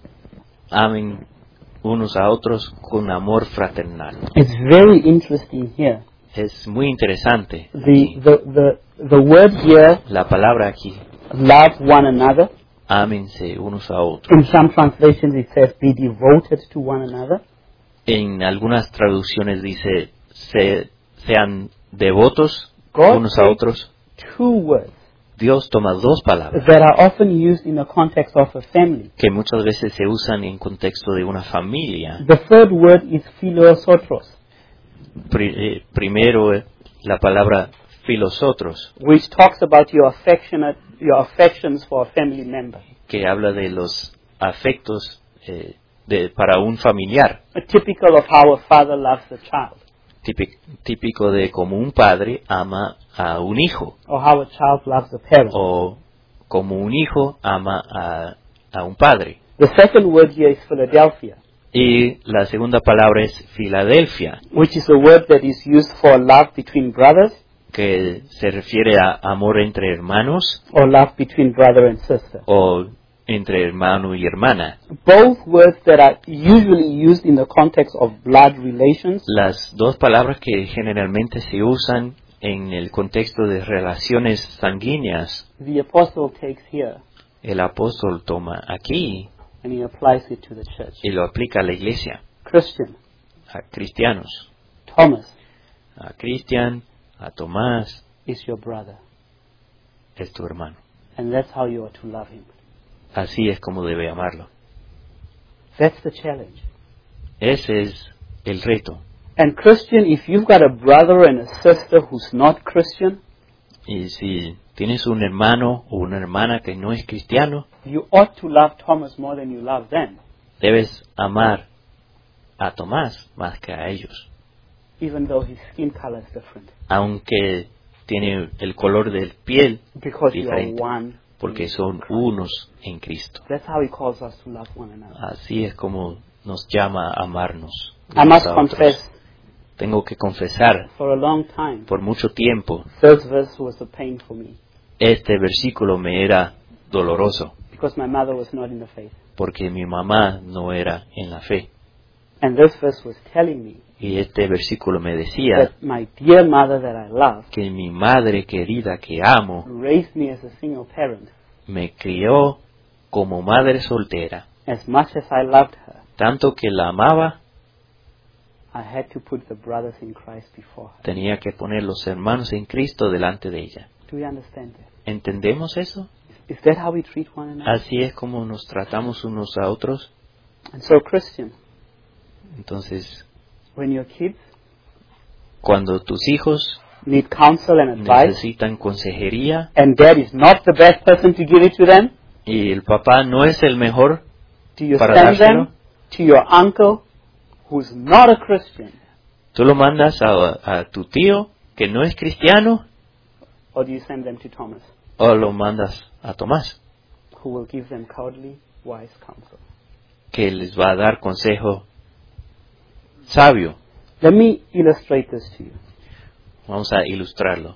[SPEAKER 1] Amen unos a otros con amor fraternal.
[SPEAKER 2] It's very interesting here.
[SPEAKER 1] Es muy interesante.
[SPEAKER 2] The,
[SPEAKER 1] aquí.
[SPEAKER 2] the, the, the word here,
[SPEAKER 1] La palabra aquí,
[SPEAKER 2] love one another,
[SPEAKER 1] ámense unos a otros.
[SPEAKER 2] in some translations it says be devoted to one another.
[SPEAKER 1] En algunas traducciones dice, se, sean devotos
[SPEAKER 2] God
[SPEAKER 1] unos a
[SPEAKER 2] takes
[SPEAKER 1] otros.
[SPEAKER 2] two words
[SPEAKER 1] Dios toma dos palabras
[SPEAKER 2] that are often used in the context of a family.
[SPEAKER 1] que muchas veces se usan en contexto de una familia.
[SPEAKER 2] The third word is philosotos,
[SPEAKER 1] Pri- eh, primero eh, la palabra filosotros,
[SPEAKER 2] which talks about your affectionate, your affections for a family member.
[SPEAKER 1] que habla de los afectos eh, de, para un familiar,
[SPEAKER 2] Typical of how a father loves a child,
[SPEAKER 1] típico, típico de como un padre ama a un hijo,
[SPEAKER 2] or how a child loves a parent.
[SPEAKER 1] o como un hijo ama a, a un padre.
[SPEAKER 2] The second word here is Philadelphia,
[SPEAKER 1] Y la segunda palabra es Filadelfia,
[SPEAKER 2] which is a word that is used for love between brothers
[SPEAKER 1] que se refiere a amor entre hermanos
[SPEAKER 2] or love between brother and sister.
[SPEAKER 1] o entre hermano y hermana.
[SPEAKER 2] Both words that are usually used in the context of blood relations
[SPEAKER 1] Las dos palabras que generalmente se usan en el contexto de relaciones sanguíneas,
[SPEAKER 2] the apostle takes here
[SPEAKER 1] el apóstol toma aquí
[SPEAKER 2] and he applies it to the church.
[SPEAKER 1] y lo aplica a la iglesia,
[SPEAKER 2] Christian,
[SPEAKER 1] a cristianos,
[SPEAKER 2] Thomas
[SPEAKER 1] a Cristian, a Tomás,
[SPEAKER 2] is your brother,
[SPEAKER 1] es tu hermano.
[SPEAKER 2] and that's how you are to love him.
[SPEAKER 1] Así es como debe amarlo.
[SPEAKER 2] That's the challenge.
[SPEAKER 1] Ese es el reto.
[SPEAKER 2] And Christian, if you've got a brother and a sister who's not Christian,
[SPEAKER 1] Y si tienes un hermano o una hermana que no es cristiano,
[SPEAKER 2] you ought to love Thomas more than you love them,
[SPEAKER 1] debes amar a Tomás más que a ellos,
[SPEAKER 2] even though his skin color is different,
[SPEAKER 1] aunque tiene el color del piel
[SPEAKER 2] because you are
[SPEAKER 1] diferente,
[SPEAKER 2] one.
[SPEAKER 1] porque son unos en Cristo.
[SPEAKER 2] That's how he calls us to love one another.
[SPEAKER 1] Así es como nos llama a amarnos.
[SPEAKER 2] I must
[SPEAKER 1] unos a otros.
[SPEAKER 2] confess,
[SPEAKER 1] Tengo que confesar,
[SPEAKER 2] for a long time,
[SPEAKER 1] por mucho tiempo,
[SPEAKER 2] this verse was a pain for me,
[SPEAKER 1] este versículo me era doloroso,
[SPEAKER 2] because my mother was not in the faith.
[SPEAKER 1] porque mi mamá no era en la fe.
[SPEAKER 2] And this verse was telling me
[SPEAKER 1] Y este versículo me decía
[SPEAKER 2] that my dear mother that I love
[SPEAKER 1] que mi madre querida que amo
[SPEAKER 2] raised me as a single parent.
[SPEAKER 1] me crió como madre soltera.
[SPEAKER 2] As much as I loved her,
[SPEAKER 1] Tanto que la amaba,
[SPEAKER 2] I had to put the brothers in Christ before her.
[SPEAKER 1] tenía que poner los hermanos en Cristo delante de ella.
[SPEAKER 2] Do we understand that?
[SPEAKER 1] ¿Entendemos eso?
[SPEAKER 2] Is that how we treat one another?
[SPEAKER 1] Así es como nos tratamos unos a otros.
[SPEAKER 2] And so, Christian,
[SPEAKER 1] Entonces,
[SPEAKER 2] when your kids
[SPEAKER 1] cuando tus hijos
[SPEAKER 2] need counsel and advice,
[SPEAKER 1] necesitan consejería
[SPEAKER 2] and dad is not the best person to give it to them,
[SPEAKER 1] y el papá no es el mejor,
[SPEAKER 2] do you
[SPEAKER 1] para
[SPEAKER 2] send
[SPEAKER 1] dárselo,
[SPEAKER 2] them to your uncle who's not a Christian,
[SPEAKER 1] tú lo mandas a, a tu tío que no es cristiano
[SPEAKER 2] or do you send them to Thomas,
[SPEAKER 1] o lo mandas a Tomás,
[SPEAKER 2] who will give them godly, wise counsel?
[SPEAKER 1] que les va a dar consejo sabio?
[SPEAKER 2] Let me illustrate this to you.
[SPEAKER 1] Vamos a ilustrarlo.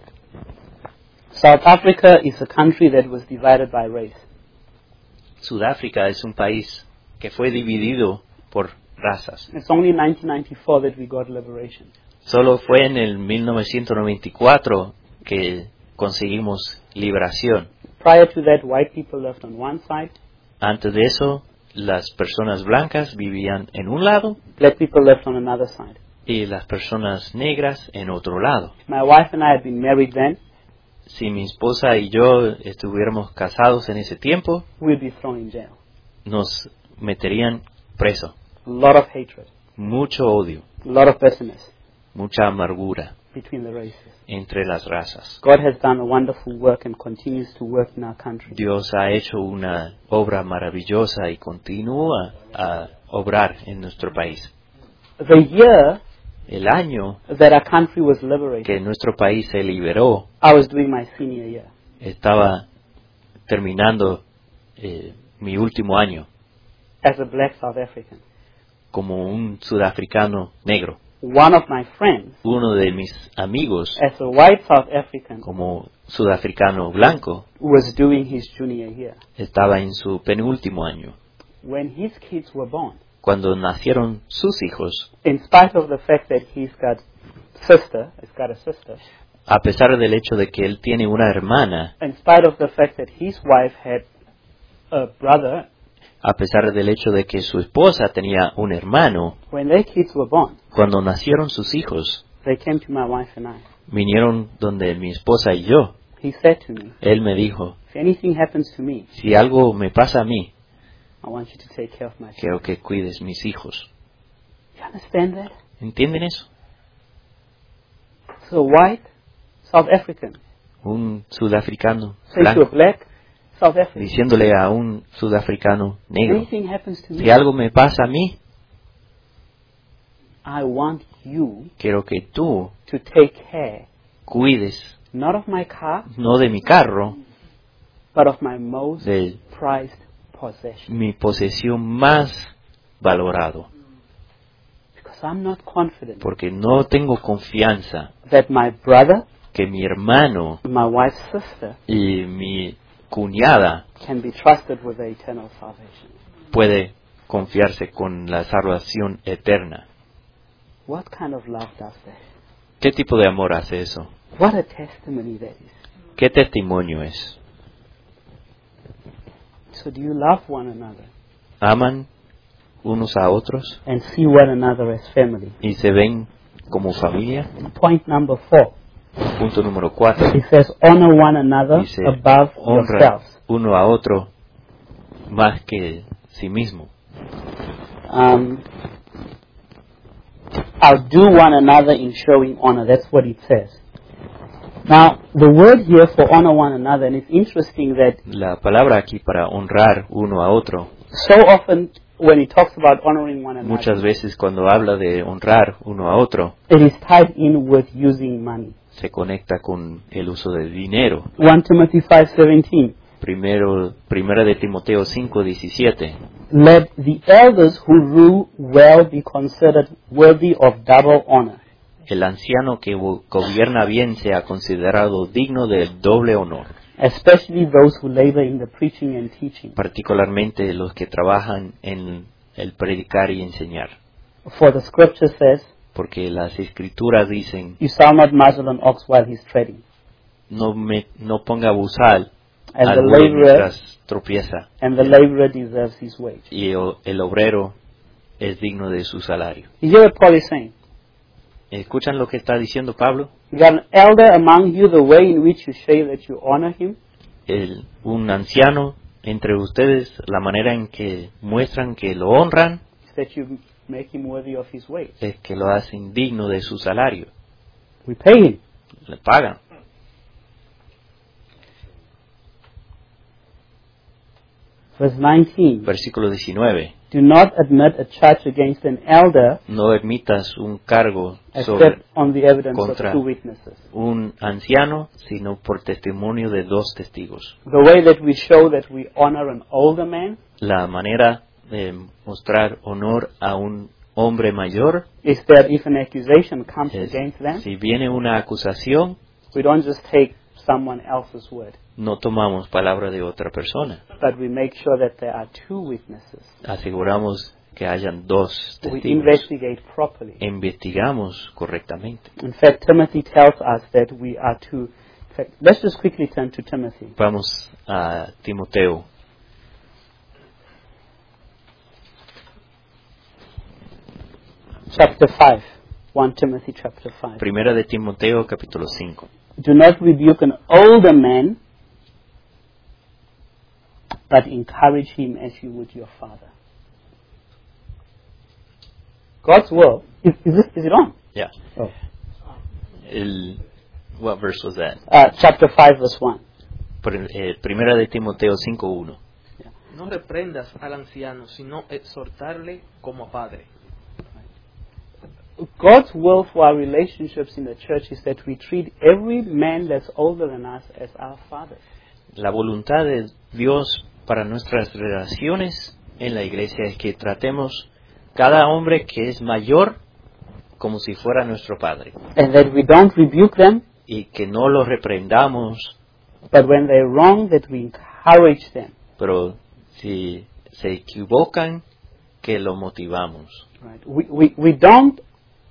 [SPEAKER 2] South Africa is a country that was divided by race.
[SPEAKER 1] Sudáfrica es un país que fue dividido por razas.
[SPEAKER 2] It's only in nineteen ninety-four that we got liberation.
[SPEAKER 1] Solo fue en el mil novecientos noventa y cuatro que conseguimos liberación.
[SPEAKER 2] Prior to that, white people lived on one side,
[SPEAKER 1] Antes de eso, las personas blancas vivían en un lado
[SPEAKER 2] black people lived on another side.
[SPEAKER 1] y las personas negras en otro lado.
[SPEAKER 2] If my wife and I had been married then,
[SPEAKER 1] Si mi esposa y yo estuviéramos casados en ese tiempo,
[SPEAKER 2] we'd be thrown in jail.
[SPEAKER 1] nos meterían preso.
[SPEAKER 2] A lot of hatred,
[SPEAKER 1] Mucho odio,
[SPEAKER 2] a lot of bitterness
[SPEAKER 1] mucha amargura
[SPEAKER 2] between the races.
[SPEAKER 1] entre las razas.
[SPEAKER 2] God has done a wonderful work and continues to work in our country.
[SPEAKER 1] Dios ha hecho una obra maravillosa y continúa a obrar en nuestro país.
[SPEAKER 2] The year
[SPEAKER 1] El año
[SPEAKER 2] that our country was liberated,
[SPEAKER 1] que nuestro país se liberó,
[SPEAKER 2] I was doing my senior year.
[SPEAKER 1] estaba terminando eh, mi último año
[SPEAKER 2] As a black South African,
[SPEAKER 1] como un sudafricano negro.
[SPEAKER 2] one of my friends,
[SPEAKER 1] Uno de mis amigos,
[SPEAKER 2] as a white South African,
[SPEAKER 1] como sudafricano blanco,
[SPEAKER 2] was doing his junior year.
[SPEAKER 1] estaba en su penúltimo año.
[SPEAKER 2] When his kids were born,
[SPEAKER 1] Cuando nacieron sus hijos,
[SPEAKER 2] in spite of the fact that he's got sister, he's got a sister,
[SPEAKER 1] a pesar del hecho de que él tiene una hermana,
[SPEAKER 2] in spite of the fact that his wife had a brother,
[SPEAKER 1] a pesar del hecho de que su esposa tenía un hermano,
[SPEAKER 2] when their kids were born,
[SPEAKER 1] cuando nacieron sus hijos,
[SPEAKER 2] they came to my wife and I.
[SPEAKER 1] vinieron donde mi esposa y yo.
[SPEAKER 2] He said to me,
[SPEAKER 1] Él me dijo,
[SPEAKER 2] if anything happens to me,
[SPEAKER 1] si algo me pasa a mí,
[SPEAKER 2] I want you to take care of my children.
[SPEAKER 1] quiero que cuides mis hijos.
[SPEAKER 2] You understand that?
[SPEAKER 1] ¿Entienden eso?
[SPEAKER 2] So white South African
[SPEAKER 1] Un sudafricano
[SPEAKER 2] saying to a
[SPEAKER 1] blanco
[SPEAKER 2] black South African,
[SPEAKER 1] diciéndole a un sudafricano
[SPEAKER 2] if
[SPEAKER 1] negro,
[SPEAKER 2] anything happens to
[SPEAKER 1] si
[SPEAKER 2] me,
[SPEAKER 1] algo me pasa a mí,
[SPEAKER 2] I want you
[SPEAKER 1] quiero que tú
[SPEAKER 2] to take care,
[SPEAKER 1] cuides
[SPEAKER 2] not of my car,
[SPEAKER 1] no de mi carro,
[SPEAKER 2] but of my most
[SPEAKER 1] de
[SPEAKER 2] prized possession.
[SPEAKER 1] mi posesión más valorado,
[SPEAKER 2] Because I'm not confident
[SPEAKER 1] porque no tengo confianza
[SPEAKER 2] that my brother,
[SPEAKER 1] que mi hermano
[SPEAKER 2] my wife's sister,
[SPEAKER 1] y mi cuñada
[SPEAKER 2] can be trusted with the eternal salvation.
[SPEAKER 1] puede confiarse con la salvación eterna.
[SPEAKER 2] What kind of love does that?
[SPEAKER 1] ¿Qué tipo de amor hace eso?
[SPEAKER 2] What a testimony that is.
[SPEAKER 1] ¿Qué testimonio es?
[SPEAKER 2] So do you love one another
[SPEAKER 1] ¿Aman unos a otros
[SPEAKER 2] and see one another as family?
[SPEAKER 1] y se ven como familia?
[SPEAKER 2] Point number four.
[SPEAKER 1] Punto número cuatro.
[SPEAKER 2] It says, honor one another
[SPEAKER 1] Dice,
[SPEAKER 2] above
[SPEAKER 1] honra
[SPEAKER 2] yourselves.
[SPEAKER 1] uno a otro más que sí mismo.
[SPEAKER 2] Um, outdo one another in showing honor. That's what it says. Now, the word here for honor one another, and it's interesting that
[SPEAKER 1] La palabra aquí para honrar uno a otro,
[SPEAKER 2] so often when it talks about honoring one another,
[SPEAKER 1] muchas veces cuando habla de honrar uno a otro,
[SPEAKER 2] it is tied in with using money.
[SPEAKER 1] se conecta con el uso de dinero.
[SPEAKER 2] First Timothy five seventeen.
[SPEAKER 1] Primero, primera de Timoteo cinco diecisiete.
[SPEAKER 2] Let the elders who rule well be considered worthy of double honor,
[SPEAKER 1] El anciano que go- gobierna bien sea considerado digno del doble honor,
[SPEAKER 2] especially those who labor in the preaching and teaching.
[SPEAKER 1] particularmente los que trabajan en el predicar y enseñar.
[SPEAKER 2] For the scripture says,
[SPEAKER 1] Porque las escrituras dicen,
[SPEAKER 2] you shall not muzzle an ox while he's treading,
[SPEAKER 1] no, me, no ponga bozal
[SPEAKER 2] and the
[SPEAKER 1] al buey
[SPEAKER 2] laborer
[SPEAKER 1] mientras tropieza,
[SPEAKER 2] and the laborer deserves his wage.
[SPEAKER 1] y el, el obrero es digno de su salario.
[SPEAKER 2] You hear what Paul is saying?
[SPEAKER 1] ¿Escuchan lo que está diciendo Pablo?
[SPEAKER 2] You got an elder among you, the way in which you show that you honor him
[SPEAKER 1] El, un anciano entre ustedes, la manera en que muestran que lo honran
[SPEAKER 2] is that you make him worthy of his wage.
[SPEAKER 1] es que lo hacen digno de su salario.
[SPEAKER 2] We pay him.
[SPEAKER 1] Le pagan.
[SPEAKER 2] Verse nineteen.
[SPEAKER 1] Versículo diecinueve.
[SPEAKER 2] Do not admit a charge against an elder
[SPEAKER 1] No admitas un cargo sobre
[SPEAKER 2] except on the evidence
[SPEAKER 1] contra
[SPEAKER 2] of two witnesses.
[SPEAKER 1] un anciano, sino por testimonio de dos testigos.
[SPEAKER 2] The way that we show that we honor an older man
[SPEAKER 1] La manera de mostrar honor a un hombre mayor
[SPEAKER 2] is that if an accusation comes
[SPEAKER 1] es,
[SPEAKER 2] against them,
[SPEAKER 1] si viene una acusación,
[SPEAKER 2] we don't just take someone else's word.
[SPEAKER 1] no tomamos palabra de otra persona.
[SPEAKER 2] but we make sure that there are two witnesses.
[SPEAKER 1] Aseguramos que hayan dos
[SPEAKER 2] We
[SPEAKER 1] testigos.
[SPEAKER 2] investigate properly.
[SPEAKER 1] Investigamos correctamente.
[SPEAKER 2] In fact, Timothy tells us that we are to. In fact, let's just quickly turn to Timothy.
[SPEAKER 1] Vamos a Timoteo.
[SPEAKER 2] Chapter five. First Timothy chapter five.
[SPEAKER 1] Primera de Timoteo, capítulo cinco.
[SPEAKER 2] Do not rebuke an older man, but encourage him as you would your father. God's will. Is, is, it, is it on?
[SPEAKER 1] Yeah.
[SPEAKER 2] Oh.
[SPEAKER 1] El, what verse was that?
[SPEAKER 2] Uh, chapter five, verse one.
[SPEAKER 1] Pr- eh, Primera de Timoteo cinco uno.
[SPEAKER 3] No reprendas al anciano, sino exhortarle como a padre.
[SPEAKER 2] God's will for our relationships in the church is that we treat every man that's older than us as our father.
[SPEAKER 1] La voluntad de Dios para nuestras relaciones en la iglesia es que tratemos cada hombre que es mayor como si fuera nuestro padre.
[SPEAKER 2] And that we don't rebuke them,
[SPEAKER 1] Y que no los reprendamos,
[SPEAKER 2] but when they're wrong, that we encourage them.
[SPEAKER 1] pero si se equivocan, que lo motivamos.
[SPEAKER 2] Right? We, we, we don't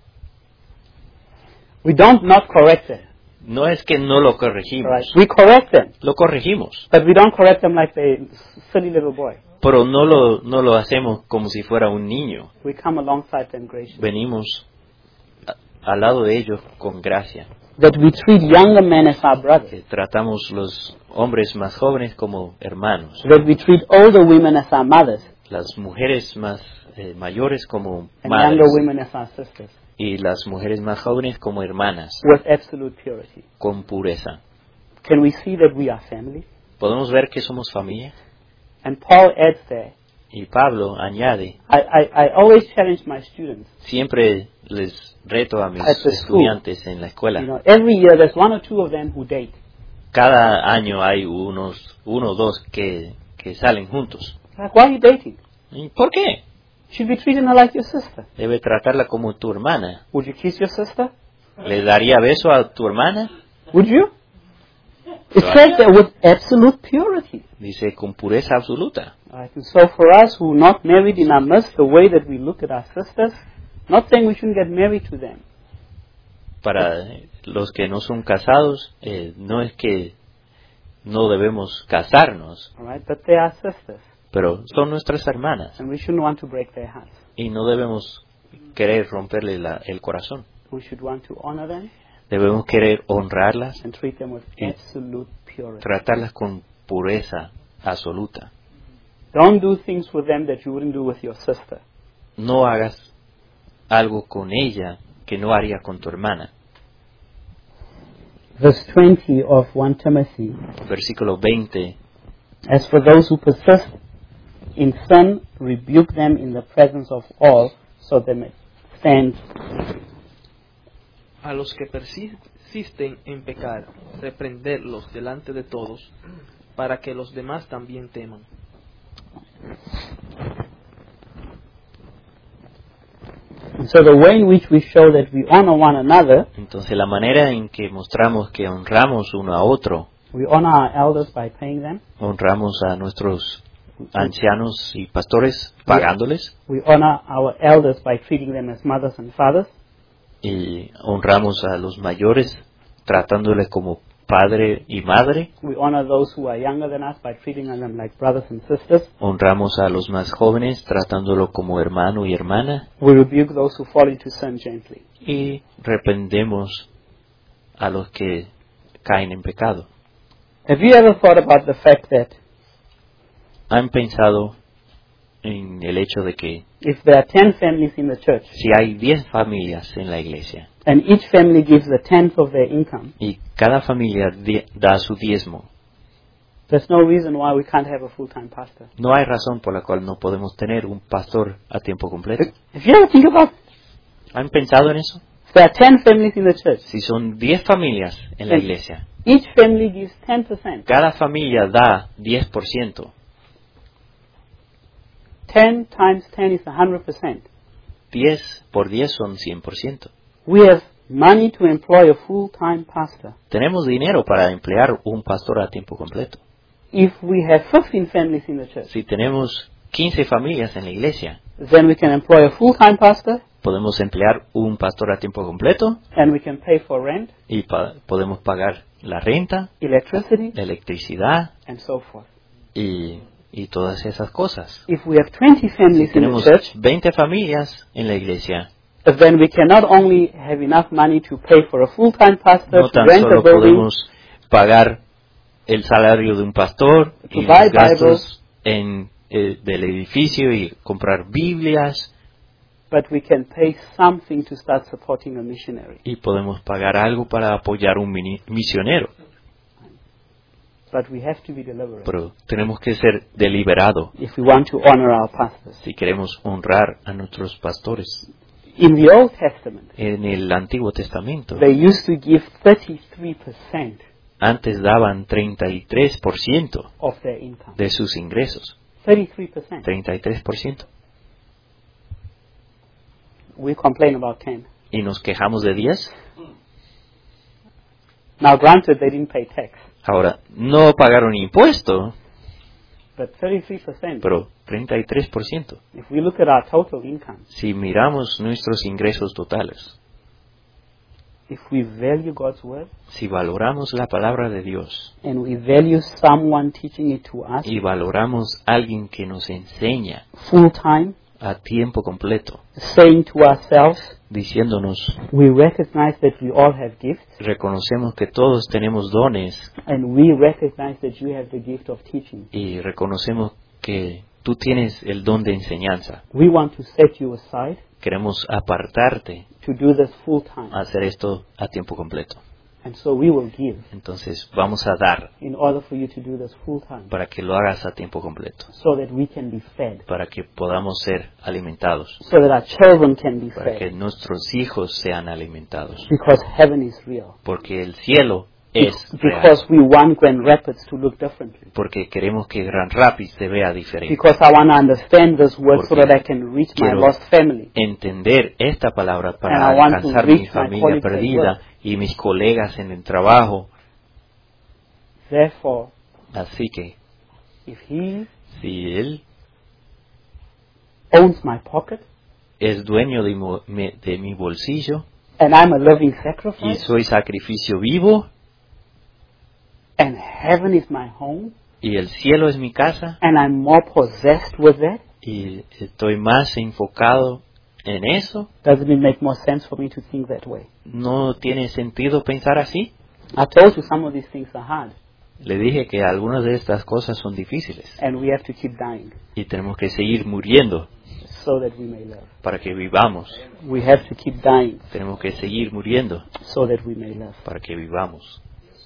[SPEAKER 2] we don't not correct them.
[SPEAKER 1] No es que no lo corregimos,
[SPEAKER 2] Right? We correct them,
[SPEAKER 1] lo corregimos,
[SPEAKER 2] but we don't correct them like a silly little boy.
[SPEAKER 1] pero no lo, no lo hacemos como si fuera un niño.
[SPEAKER 2] We come alongside them graciously.
[SPEAKER 1] Venimos a- al lado de ellos con gracia.
[SPEAKER 2] That we treat younger men as our brothers.
[SPEAKER 1] Que tratamos los hombres más jóvenes como hermanos,
[SPEAKER 2] That we treat older women as our mothers,
[SPEAKER 1] las mujeres más eh, mayores como
[SPEAKER 2] and
[SPEAKER 1] madres
[SPEAKER 2] younger women as our sisters,
[SPEAKER 1] y las mujeres más jóvenes como hermanas,
[SPEAKER 2] with absolute purity.
[SPEAKER 1] con pureza.
[SPEAKER 2] Can we see that we are family?
[SPEAKER 1] ¿Podemos ver que somos familia?
[SPEAKER 2] And Paul adds there,
[SPEAKER 1] Y Pablo añade,
[SPEAKER 2] I, I, I always challenge my students.
[SPEAKER 1] siempre les reto a mis
[SPEAKER 2] At the school.
[SPEAKER 1] estudiantes en la
[SPEAKER 2] You
[SPEAKER 1] escuela.
[SPEAKER 2] know, every year there's one or two of them who date.
[SPEAKER 1] Cada año hay unos, uno o dos que, que salen juntos.
[SPEAKER 2] Like, why are you dating?
[SPEAKER 1] ¿Y por qué?
[SPEAKER 2] You should be treating her like your sister.
[SPEAKER 1] Debe tratarla como tu hermana.
[SPEAKER 2] Would you kiss your sister?
[SPEAKER 1] ¿Le daría beso a tu hermana?
[SPEAKER 2] Would you? It says that with absolute purity.
[SPEAKER 1] Dice, con pureza absoluta.
[SPEAKER 2] Right? And so for us who are not married in our midst, the way that we look at our sisters, not saying we shouldn't get married to them.
[SPEAKER 1] Para los que no son casados, eh, no es que no debemos casarnos,
[SPEAKER 2] All right? But they are sisters.
[SPEAKER 1] pero son nuestras hermanas
[SPEAKER 2] And we shouldn't want to break their hearts.
[SPEAKER 1] y no debemos querer romperle la- el corazón.
[SPEAKER 2] We should want to honor them
[SPEAKER 1] Debemos querer honrarlas,
[SPEAKER 2] and treat them with
[SPEAKER 1] Y
[SPEAKER 2] absolute purity.
[SPEAKER 1] tratarlas con pureza absoluta.
[SPEAKER 2] Don't do things with them that you wouldn't do with your sister.
[SPEAKER 1] No hagas algo con ella que no haría con tu hermana.
[SPEAKER 2] Verse twenty of First Timothy.
[SPEAKER 1] Versículo veinte.
[SPEAKER 2] As for those who persist in sin, rebuke them in the presence of all, so they may stand.
[SPEAKER 3] A los que persisten en pecar, reprenderlos delante de todos, para que los demás también teman.
[SPEAKER 2] And so the way in which we show that we honor one another,
[SPEAKER 1] Entonces la manera en que mostramos que honramos uno a otro,
[SPEAKER 2] we honor our elders by paying them.
[SPEAKER 1] honramos a nuestros ancianos y pastores pagándoles
[SPEAKER 2] We honor our elders by treating them as mothers and fathers.
[SPEAKER 1] y honramos a los mayores tratándoles como padre y madre,
[SPEAKER 2] We honor those who are younger than us by treating them like brothers and sisters.
[SPEAKER 1] honramos a los más jóvenes tratándolo como hermano y hermana
[SPEAKER 2] We rebuke those who fall into sin gently.
[SPEAKER 1] y reprendemos a los que caen en pecado.
[SPEAKER 2] Have you ever thought about the fact that
[SPEAKER 1] ¿Han pensado en el hecho de que
[SPEAKER 2] if there are ten families in the church
[SPEAKER 1] si hay diez familias en la iglesia
[SPEAKER 2] and each family gives a tenth of their income,
[SPEAKER 1] y cada familia di- da su diezmo,
[SPEAKER 2] there's no reason why we can't have a full-time pastor?
[SPEAKER 1] no hay razón por la cual no podemos tener un pastor a tiempo completo?
[SPEAKER 2] If you ever think about,
[SPEAKER 1] ¿Han pensado en eso?
[SPEAKER 2] if there are ten families in the church,
[SPEAKER 1] Si son diez familias en la
[SPEAKER 2] Sí.
[SPEAKER 1] iglesia,
[SPEAKER 2] each family gives ten percent.
[SPEAKER 1] cada familia da diez por ciento.
[SPEAKER 2] ten times ten is one hundred percent.
[SPEAKER 1] diez por diez son cien por ciento.
[SPEAKER 2] We have money to employ a full-time pastor.
[SPEAKER 1] Tenemos dinero para emplear un pastor a tiempo completo.
[SPEAKER 2] If we have fifteen families in the church,
[SPEAKER 1] Si tenemos quince familias en la iglesia,
[SPEAKER 2] then we can employ a full-time pastor,
[SPEAKER 1] podemos emplear un pastor a tiempo completo
[SPEAKER 2] and we can pay for rent,
[SPEAKER 1] y pa- podemos pagar la renta,
[SPEAKER 2] electricity,
[SPEAKER 1] la electricidad
[SPEAKER 2] and so forth.
[SPEAKER 1] y, y todas esas cosas.
[SPEAKER 2] If we have twenty
[SPEAKER 1] Si
[SPEAKER 2] families in the
[SPEAKER 1] tenemos
[SPEAKER 2] church,
[SPEAKER 1] veinte familias en la iglesia,
[SPEAKER 2] then we can not only have enough money to pay for a full-time pastor,
[SPEAKER 1] no
[SPEAKER 2] to
[SPEAKER 1] tan
[SPEAKER 2] rent a
[SPEAKER 1] solo
[SPEAKER 2] building,
[SPEAKER 1] podemos pagar el salario de un pastor
[SPEAKER 2] To
[SPEAKER 1] y
[SPEAKER 2] buy
[SPEAKER 1] los gastos en, eh, del edificio y comprar Biblias,
[SPEAKER 2] but we can pay something to start supporting a missionary.
[SPEAKER 1] y podemos pagar algo para apoyar un mini- misionero.
[SPEAKER 2] But we have to be deliberate
[SPEAKER 1] Pero tenemos que ser deliberados
[SPEAKER 2] if we want to honor our pastors.
[SPEAKER 1] si queremos honrar a nuestros pastores.
[SPEAKER 2] In the Old Testament,
[SPEAKER 1] En el Antiguo Testamento,
[SPEAKER 2] they used to give thirty-three percent
[SPEAKER 1] antes daban treinta y tres por ciento
[SPEAKER 2] of their income.
[SPEAKER 1] de sus ingresos.
[SPEAKER 2] thirty-three percent.
[SPEAKER 1] treinta y tres por ciento.
[SPEAKER 2] We complain about ten.
[SPEAKER 1] Y nos quejamos de diez.
[SPEAKER 2] Now, granted, they didn't pay tax,
[SPEAKER 1] Ahora, no pagaron impuesto,
[SPEAKER 2] but thirty-three percent.
[SPEAKER 1] pero treinta y tres por ciento.
[SPEAKER 2] If we look at our total income,
[SPEAKER 1] Si miramos nuestros ingresos totales,
[SPEAKER 2] if we value God's word
[SPEAKER 1] si valoramos la palabra de Dios
[SPEAKER 2] and we value someone teaching it to us
[SPEAKER 1] y valoramos a alguien que nos enseña
[SPEAKER 2] full time,
[SPEAKER 1] a tiempo completo,
[SPEAKER 2] saying to ourselves,
[SPEAKER 1] diciéndonos,
[SPEAKER 2] we recognize that we all have gifts,
[SPEAKER 1] reconocemos que todos tenemos dones
[SPEAKER 2] and we recognize that you have the gift of teaching.
[SPEAKER 1] y reconocemos que tú tienes el don de enseñanza.
[SPEAKER 2] We want to set you aside
[SPEAKER 1] Queremos apartarte
[SPEAKER 2] to do this full time.
[SPEAKER 1] a hacer esto a tiempo completo.
[SPEAKER 2] And so we will give
[SPEAKER 1] Entonces vamos a dar
[SPEAKER 2] in order for you to do this full time,
[SPEAKER 1] para que lo hagas a tiempo completo,
[SPEAKER 2] so that we can be fed,
[SPEAKER 1] para que podamos ser alimentados,
[SPEAKER 2] so that our children can be
[SPEAKER 1] para que
[SPEAKER 2] fed,
[SPEAKER 1] nuestros hijos sean alimentados,
[SPEAKER 2] because heaven is real.
[SPEAKER 1] porque el cielo es real,
[SPEAKER 2] Because we want Grand Rapids to look differently.
[SPEAKER 1] porque queremos que Grand Rapids se vea diferente.
[SPEAKER 2] Because I want to understand this word so
[SPEAKER 1] Porque
[SPEAKER 2] that I can reach my
[SPEAKER 1] quiero
[SPEAKER 2] lost family.
[SPEAKER 1] Entender esta palabra
[SPEAKER 2] And
[SPEAKER 1] para
[SPEAKER 2] I want to
[SPEAKER 1] alcanzar
[SPEAKER 2] reach
[SPEAKER 1] mi
[SPEAKER 2] my
[SPEAKER 1] familia
[SPEAKER 2] colleagues at
[SPEAKER 1] perdida
[SPEAKER 2] work.
[SPEAKER 1] y mis colegas en el trabajo.
[SPEAKER 2] Therefore,
[SPEAKER 1] Así que
[SPEAKER 2] if he
[SPEAKER 1] si Él
[SPEAKER 2] owns my pocket
[SPEAKER 1] es dueño de, mo- me- de mi bolsillo
[SPEAKER 2] and I'm a living
[SPEAKER 1] y
[SPEAKER 2] sacrifice
[SPEAKER 1] soy sacrificio vivo
[SPEAKER 2] and heaven is my home
[SPEAKER 1] y el cielo es mi casa
[SPEAKER 2] and I'm more possessed with that,
[SPEAKER 1] y estoy más enfocado en eso,
[SPEAKER 2] doesn't it make more sense for me to think that way?
[SPEAKER 1] ¿no tiene sentido pensar así?
[SPEAKER 2] I told you some of these things are hard
[SPEAKER 1] Le dije que algunas de estas cosas son difíciles
[SPEAKER 2] and we have to keep dying
[SPEAKER 1] y tenemos que seguir muriendo
[SPEAKER 2] so that we may live.
[SPEAKER 1] para que vivamos.
[SPEAKER 2] We have to keep dying
[SPEAKER 1] Tenemos que seguir muriendo
[SPEAKER 2] so that we may live.
[SPEAKER 1] para que vivamos.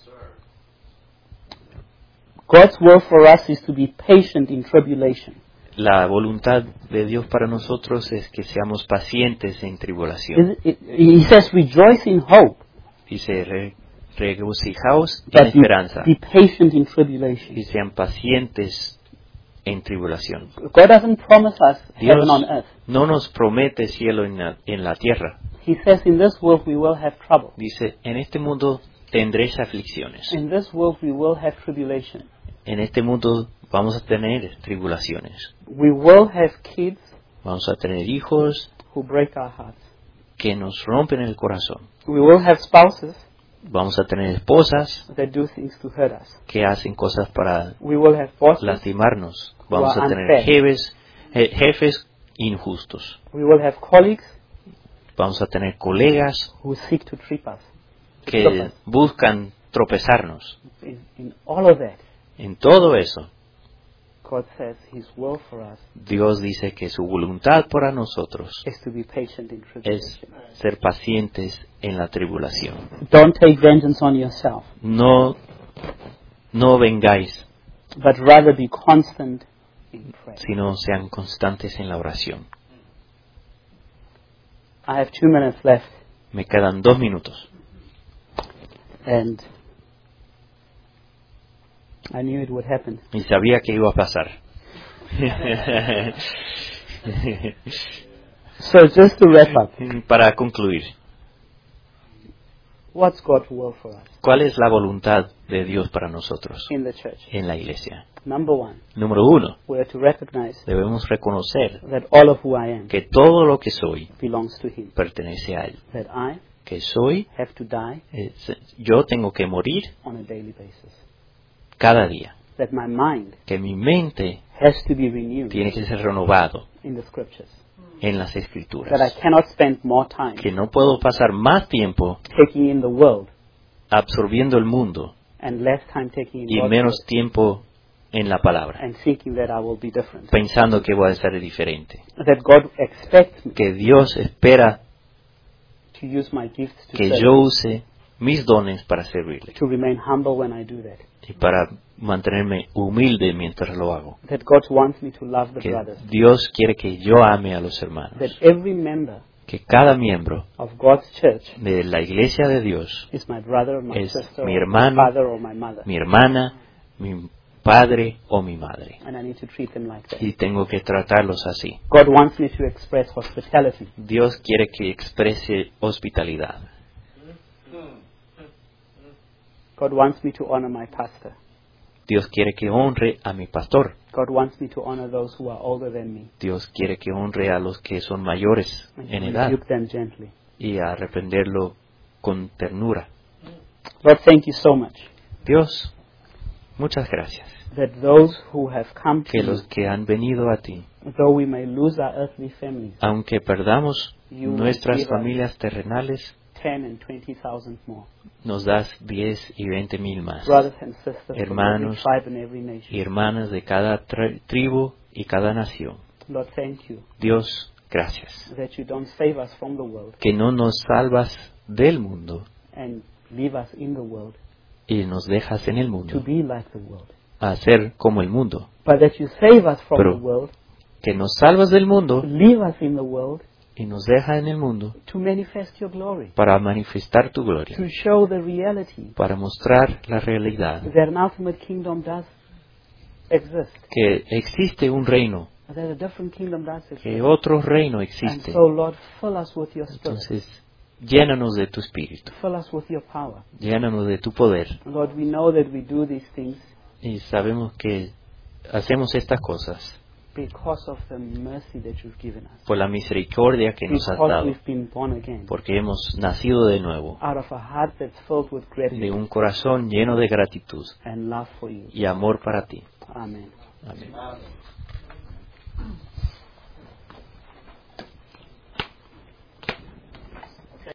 [SPEAKER 2] God's will for us is to be patient in tribulation.
[SPEAKER 1] La voluntad de Dios para nosotros es que seamos pacientes en tribulación.
[SPEAKER 2] It- it- He says, rejoice in hope,
[SPEAKER 1] Dice, re- regocijaos en
[SPEAKER 2] but be,
[SPEAKER 1] esperanza
[SPEAKER 2] be patient in tribulation.
[SPEAKER 1] y sean pacientes en tribulación.
[SPEAKER 2] God doesn't promise us
[SPEAKER 1] Dios
[SPEAKER 2] heaven on earth.
[SPEAKER 1] no nos promete cielo en la, en la tierra.
[SPEAKER 2] He says, in this world we will have trouble.
[SPEAKER 1] Dice, en este mundo tendréis aflicciones.
[SPEAKER 2] In this world we will have tribulation.
[SPEAKER 1] En este mundo vamos a tener tribulaciones.
[SPEAKER 2] We will have kids
[SPEAKER 1] Vamos a tener hijos
[SPEAKER 2] who break our hearts.
[SPEAKER 1] que nos rompen el corazón.
[SPEAKER 2] We will have spouses
[SPEAKER 1] Vamos a tener esposas
[SPEAKER 2] that do things to hurt us.
[SPEAKER 1] que hacen cosas para
[SPEAKER 2] We will have bosses.
[SPEAKER 1] lastimarnos. Vamos
[SPEAKER 2] Who
[SPEAKER 1] a
[SPEAKER 2] are
[SPEAKER 1] tener
[SPEAKER 2] unfair.
[SPEAKER 1] jefes, eh, jefes injustos.
[SPEAKER 2] We will have colleagues
[SPEAKER 1] Vamos a tener colegas
[SPEAKER 2] who seek to trip us. to trip
[SPEAKER 1] que
[SPEAKER 2] us.
[SPEAKER 1] buscan tropezarnos.
[SPEAKER 2] In, in all of that,
[SPEAKER 1] En todo eso,
[SPEAKER 2] God says His will for us
[SPEAKER 1] Dios dice que su voluntad para nosotros
[SPEAKER 2] is to be patient in
[SPEAKER 1] es
[SPEAKER 2] tribulation.
[SPEAKER 1] ser pacientes en la tribulación.
[SPEAKER 2] Don't take vengeance on yourself,
[SPEAKER 1] No, no vengáis,
[SPEAKER 2] but rather be constant in prayer.
[SPEAKER 1] sino sean constantes en la oración.
[SPEAKER 2] I have two minutes left,
[SPEAKER 1] Me quedan dos minutos
[SPEAKER 2] and I knew it would happen.
[SPEAKER 1] y sabía que iba a pasar.
[SPEAKER 2] So just to wrap up,
[SPEAKER 1] Para concluir,
[SPEAKER 2] What's God's will for us
[SPEAKER 1] ¿Cuál es la voluntad de Dios para nosotros
[SPEAKER 2] in the church?
[SPEAKER 1] en la iglesia?
[SPEAKER 2] Number one,
[SPEAKER 1] Número uno,
[SPEAKER 2] we are to recognize
[SPEAKER 1] debemos reconocer
[SPEAKER 2] that all of who I am
[SPEAKER 1] que todo lo que soy
[SPEAKER 2] belongs to Him.
[SPEAKER 1] pertenece a Él.
[SPEAKER 2] That I
[SPEAKER 1] Que soy,
[SPEAKER 2] have to die
[SPEAKER 1] es- yo tengo que morir
[SPEAKER 2] on a daily basis.
[SPEAKER 1] cada día.
[SPEAKER 2] That my mind
[SPEAKER 1] Que mi mente
[SPEAKER 2] has to be renewed
[SPEAKER 1] tiene que ser renovado
[SPEAKER 2] in the scriptures.
[SPEAKER 1] en las
[SPEAKER 2] That I
[SPEAKER 1] escrituras.
[SPEAKER 2] cannot spend more time
[SPEAKER 1] Que no puedo pasar más tiempo
[SPEAKER 2] taking in the world
[SPEAKER 1] absorbiendo el mundo
[SPEAKER 2] and less time taking in
[SPEAKER 1] y
[SPEAKER 2] God's
[SPEAKER 1] menos
[SPEAKER 2] word
[SPEAKER 1] tiempo en la palabra,
[SPEAKER 2] and thinking that I will be different.
[SPEAKER 1] pensando que voy a ser diferente.
[SPEAKER 2] That God expects me
[SPEAKER 1] Que Dios espera
[SPEAKER 2] to use my gifts to
[SPEAKER 1] que
[SPEAKER 2] serve,
[SPEAKER 1] yo use mis dones para servirle
[SPEAKER 2] to remain humble when I do that.
[SPEAKER 1] y para mantenerme humilde mientras lo hago.
[SPEAKER 2] That God wants me to love the
[SPEAKER 1] Que
[SPEAKER 2] brothers.
[SPEAKER 1] Dios quiere que yo ame a los
[SPEAKER 2] That
[SPEAKER 1] hermanos.
[SPEAKER 2] every member
[SPEAKER 1] Que cada miembro
[SPEAKER 2] of God's church
[SPEAKER 1] de la iglesia de Dios,
[SPEAKER 2] is my brother or my
[SPEAKER 1] Es
[SPEAKER 2] sister
[SPEAKER 1] mi
[SPEAKER 2] or
[SPEAKER 1] hermano,
[SPEAKER 2] my father or my mother.
[SPEAKER 1] mi hermana, mi padre o mi madre.
[SPEAKER 2] And I need to treat them like that.
[SPEAKER 1] Y tengo que tratarlos así.
[SPEAKER 2] God wants me to express hospitality.
[SPEAKER 1] Dios quiere que exprese hospitalidad.
[SPEAKER 2] God wants me to honor my pastor.
[SPEAKER 1] Dios quiere que honre a mi pastor.
[SPEAKER 2] God wants me to honor those who are older than me
[SPEAKER 1] Dios quiere que honre a los que son mayores
[SPEAKER 2] and
[SPEAKER 1] en
[SPEAKER 2] to
[SPEAKER 1] edad
[SPEAKER 2] rebuke them gently.
[SPEAKER 1] y a reprenderlo con ternura.
[SPEAKER 2] Lord, thank you so much
[SPEAKER 1] Dios, muchas gracias.
[SPEAKER 2] that those who have come to
[SPEAKER 1] Que los
[SPEAKER 2] you,
[SPEAKER 1] que han venido a ti,
[SPEAKER 2] though we may lose our earthly families,
[SPEAKER 1] aunque perdamos
[SPEAKER 2] You
[SPEAKER 1] nuestras
[SPEAKER 2] give us
[SPEAKER 1] familias terrenales,
[SPEAKER 2] ten and twenty thousand more.
[SPEAKER 1] nos das diez y veinte mil más.
[SPEAKER 2] Brothers and sisters from every
[SPEAKER 1] Hermanos
[SPEAKER 2] tribe and every
[SPEAKER 1] Y
[SPEAKER 2] nation.
[SPEAKER 1] hermanas de cada tri- tribu y cada nación.
[SPEAKER 2] Lord, thank you
[SPEAKER 1] Dios, gracias.
[SPEAKER 2] that you don't save us from the world
[SPEAKER 1] Que no nos salvas del mundo
[SPEAKER 2] and leave us in the world
[SPEAKER 1] y nos dejas en el
[SPEAKER 2] to
[SPEAKER 1] mundo
[SPEAKER 2] be like the world,
[SPEAKER 1] a ser como el mundo.
[SPEAKER 2] but that you save us from
[SPEAKER 1] Pero-
[SPEAKER 2] the world,
[SPEAKER 1] Que nos salvas del mundo
[SPEAKER 2] leave us in the world
[SPEAKER 1] y nos deja en el mundo
[SPEAKER 2] to manifest your glory,
[SPEAKER 1] para manifestar tu gloria,
[SPEAKER 2] to show the reality
[SPEAKER 1] para mostrar la realidad
[SPEAKER 2] that an ultimate kingdom does exist,
[SPEAKER 1] que existe un reino,
[SPEAKER 2] that a different kingdom does exist.
[SPEAKER 1] que otro reino
[SPEAKER 2] And
[SPEAKER 1] existe.
[SPEAKER 2] so, Lord, fill us with your spirit,
[SPEAKER 1] Entonces, llénanos de tu espíritu,
[SPEAKER 2] fill us with your power.
[SPEAKER 1] llénanos de tu poder.
[SPEAKER 2] Lord, we know that we do these things
[SPEAKER 1] Y sabemos que hacemos estas cosas
[SPEAKER 2] because of the mercy that you've given us,
[SPEAKER 1] por la misericordia que nos has
[SPEAKER 2] because
[SPEAKER 1] dado,
[SPEAKER 2] we've been born again,
[SPEAKER 1] porque hemos nacido de nuevo,
[SPEAKER 2] out of a heart that's filled with
[SPEAKER 1] de
[SPEAKER 2] gratitude
[SPEAKER 1] un corazón lleno de gratitud
[SPEAKER 2] and love for you.
[SPEAKER 1] y amor para ti.
[SPEAKER 2] Amen.
[SPEAKER 1] Amén.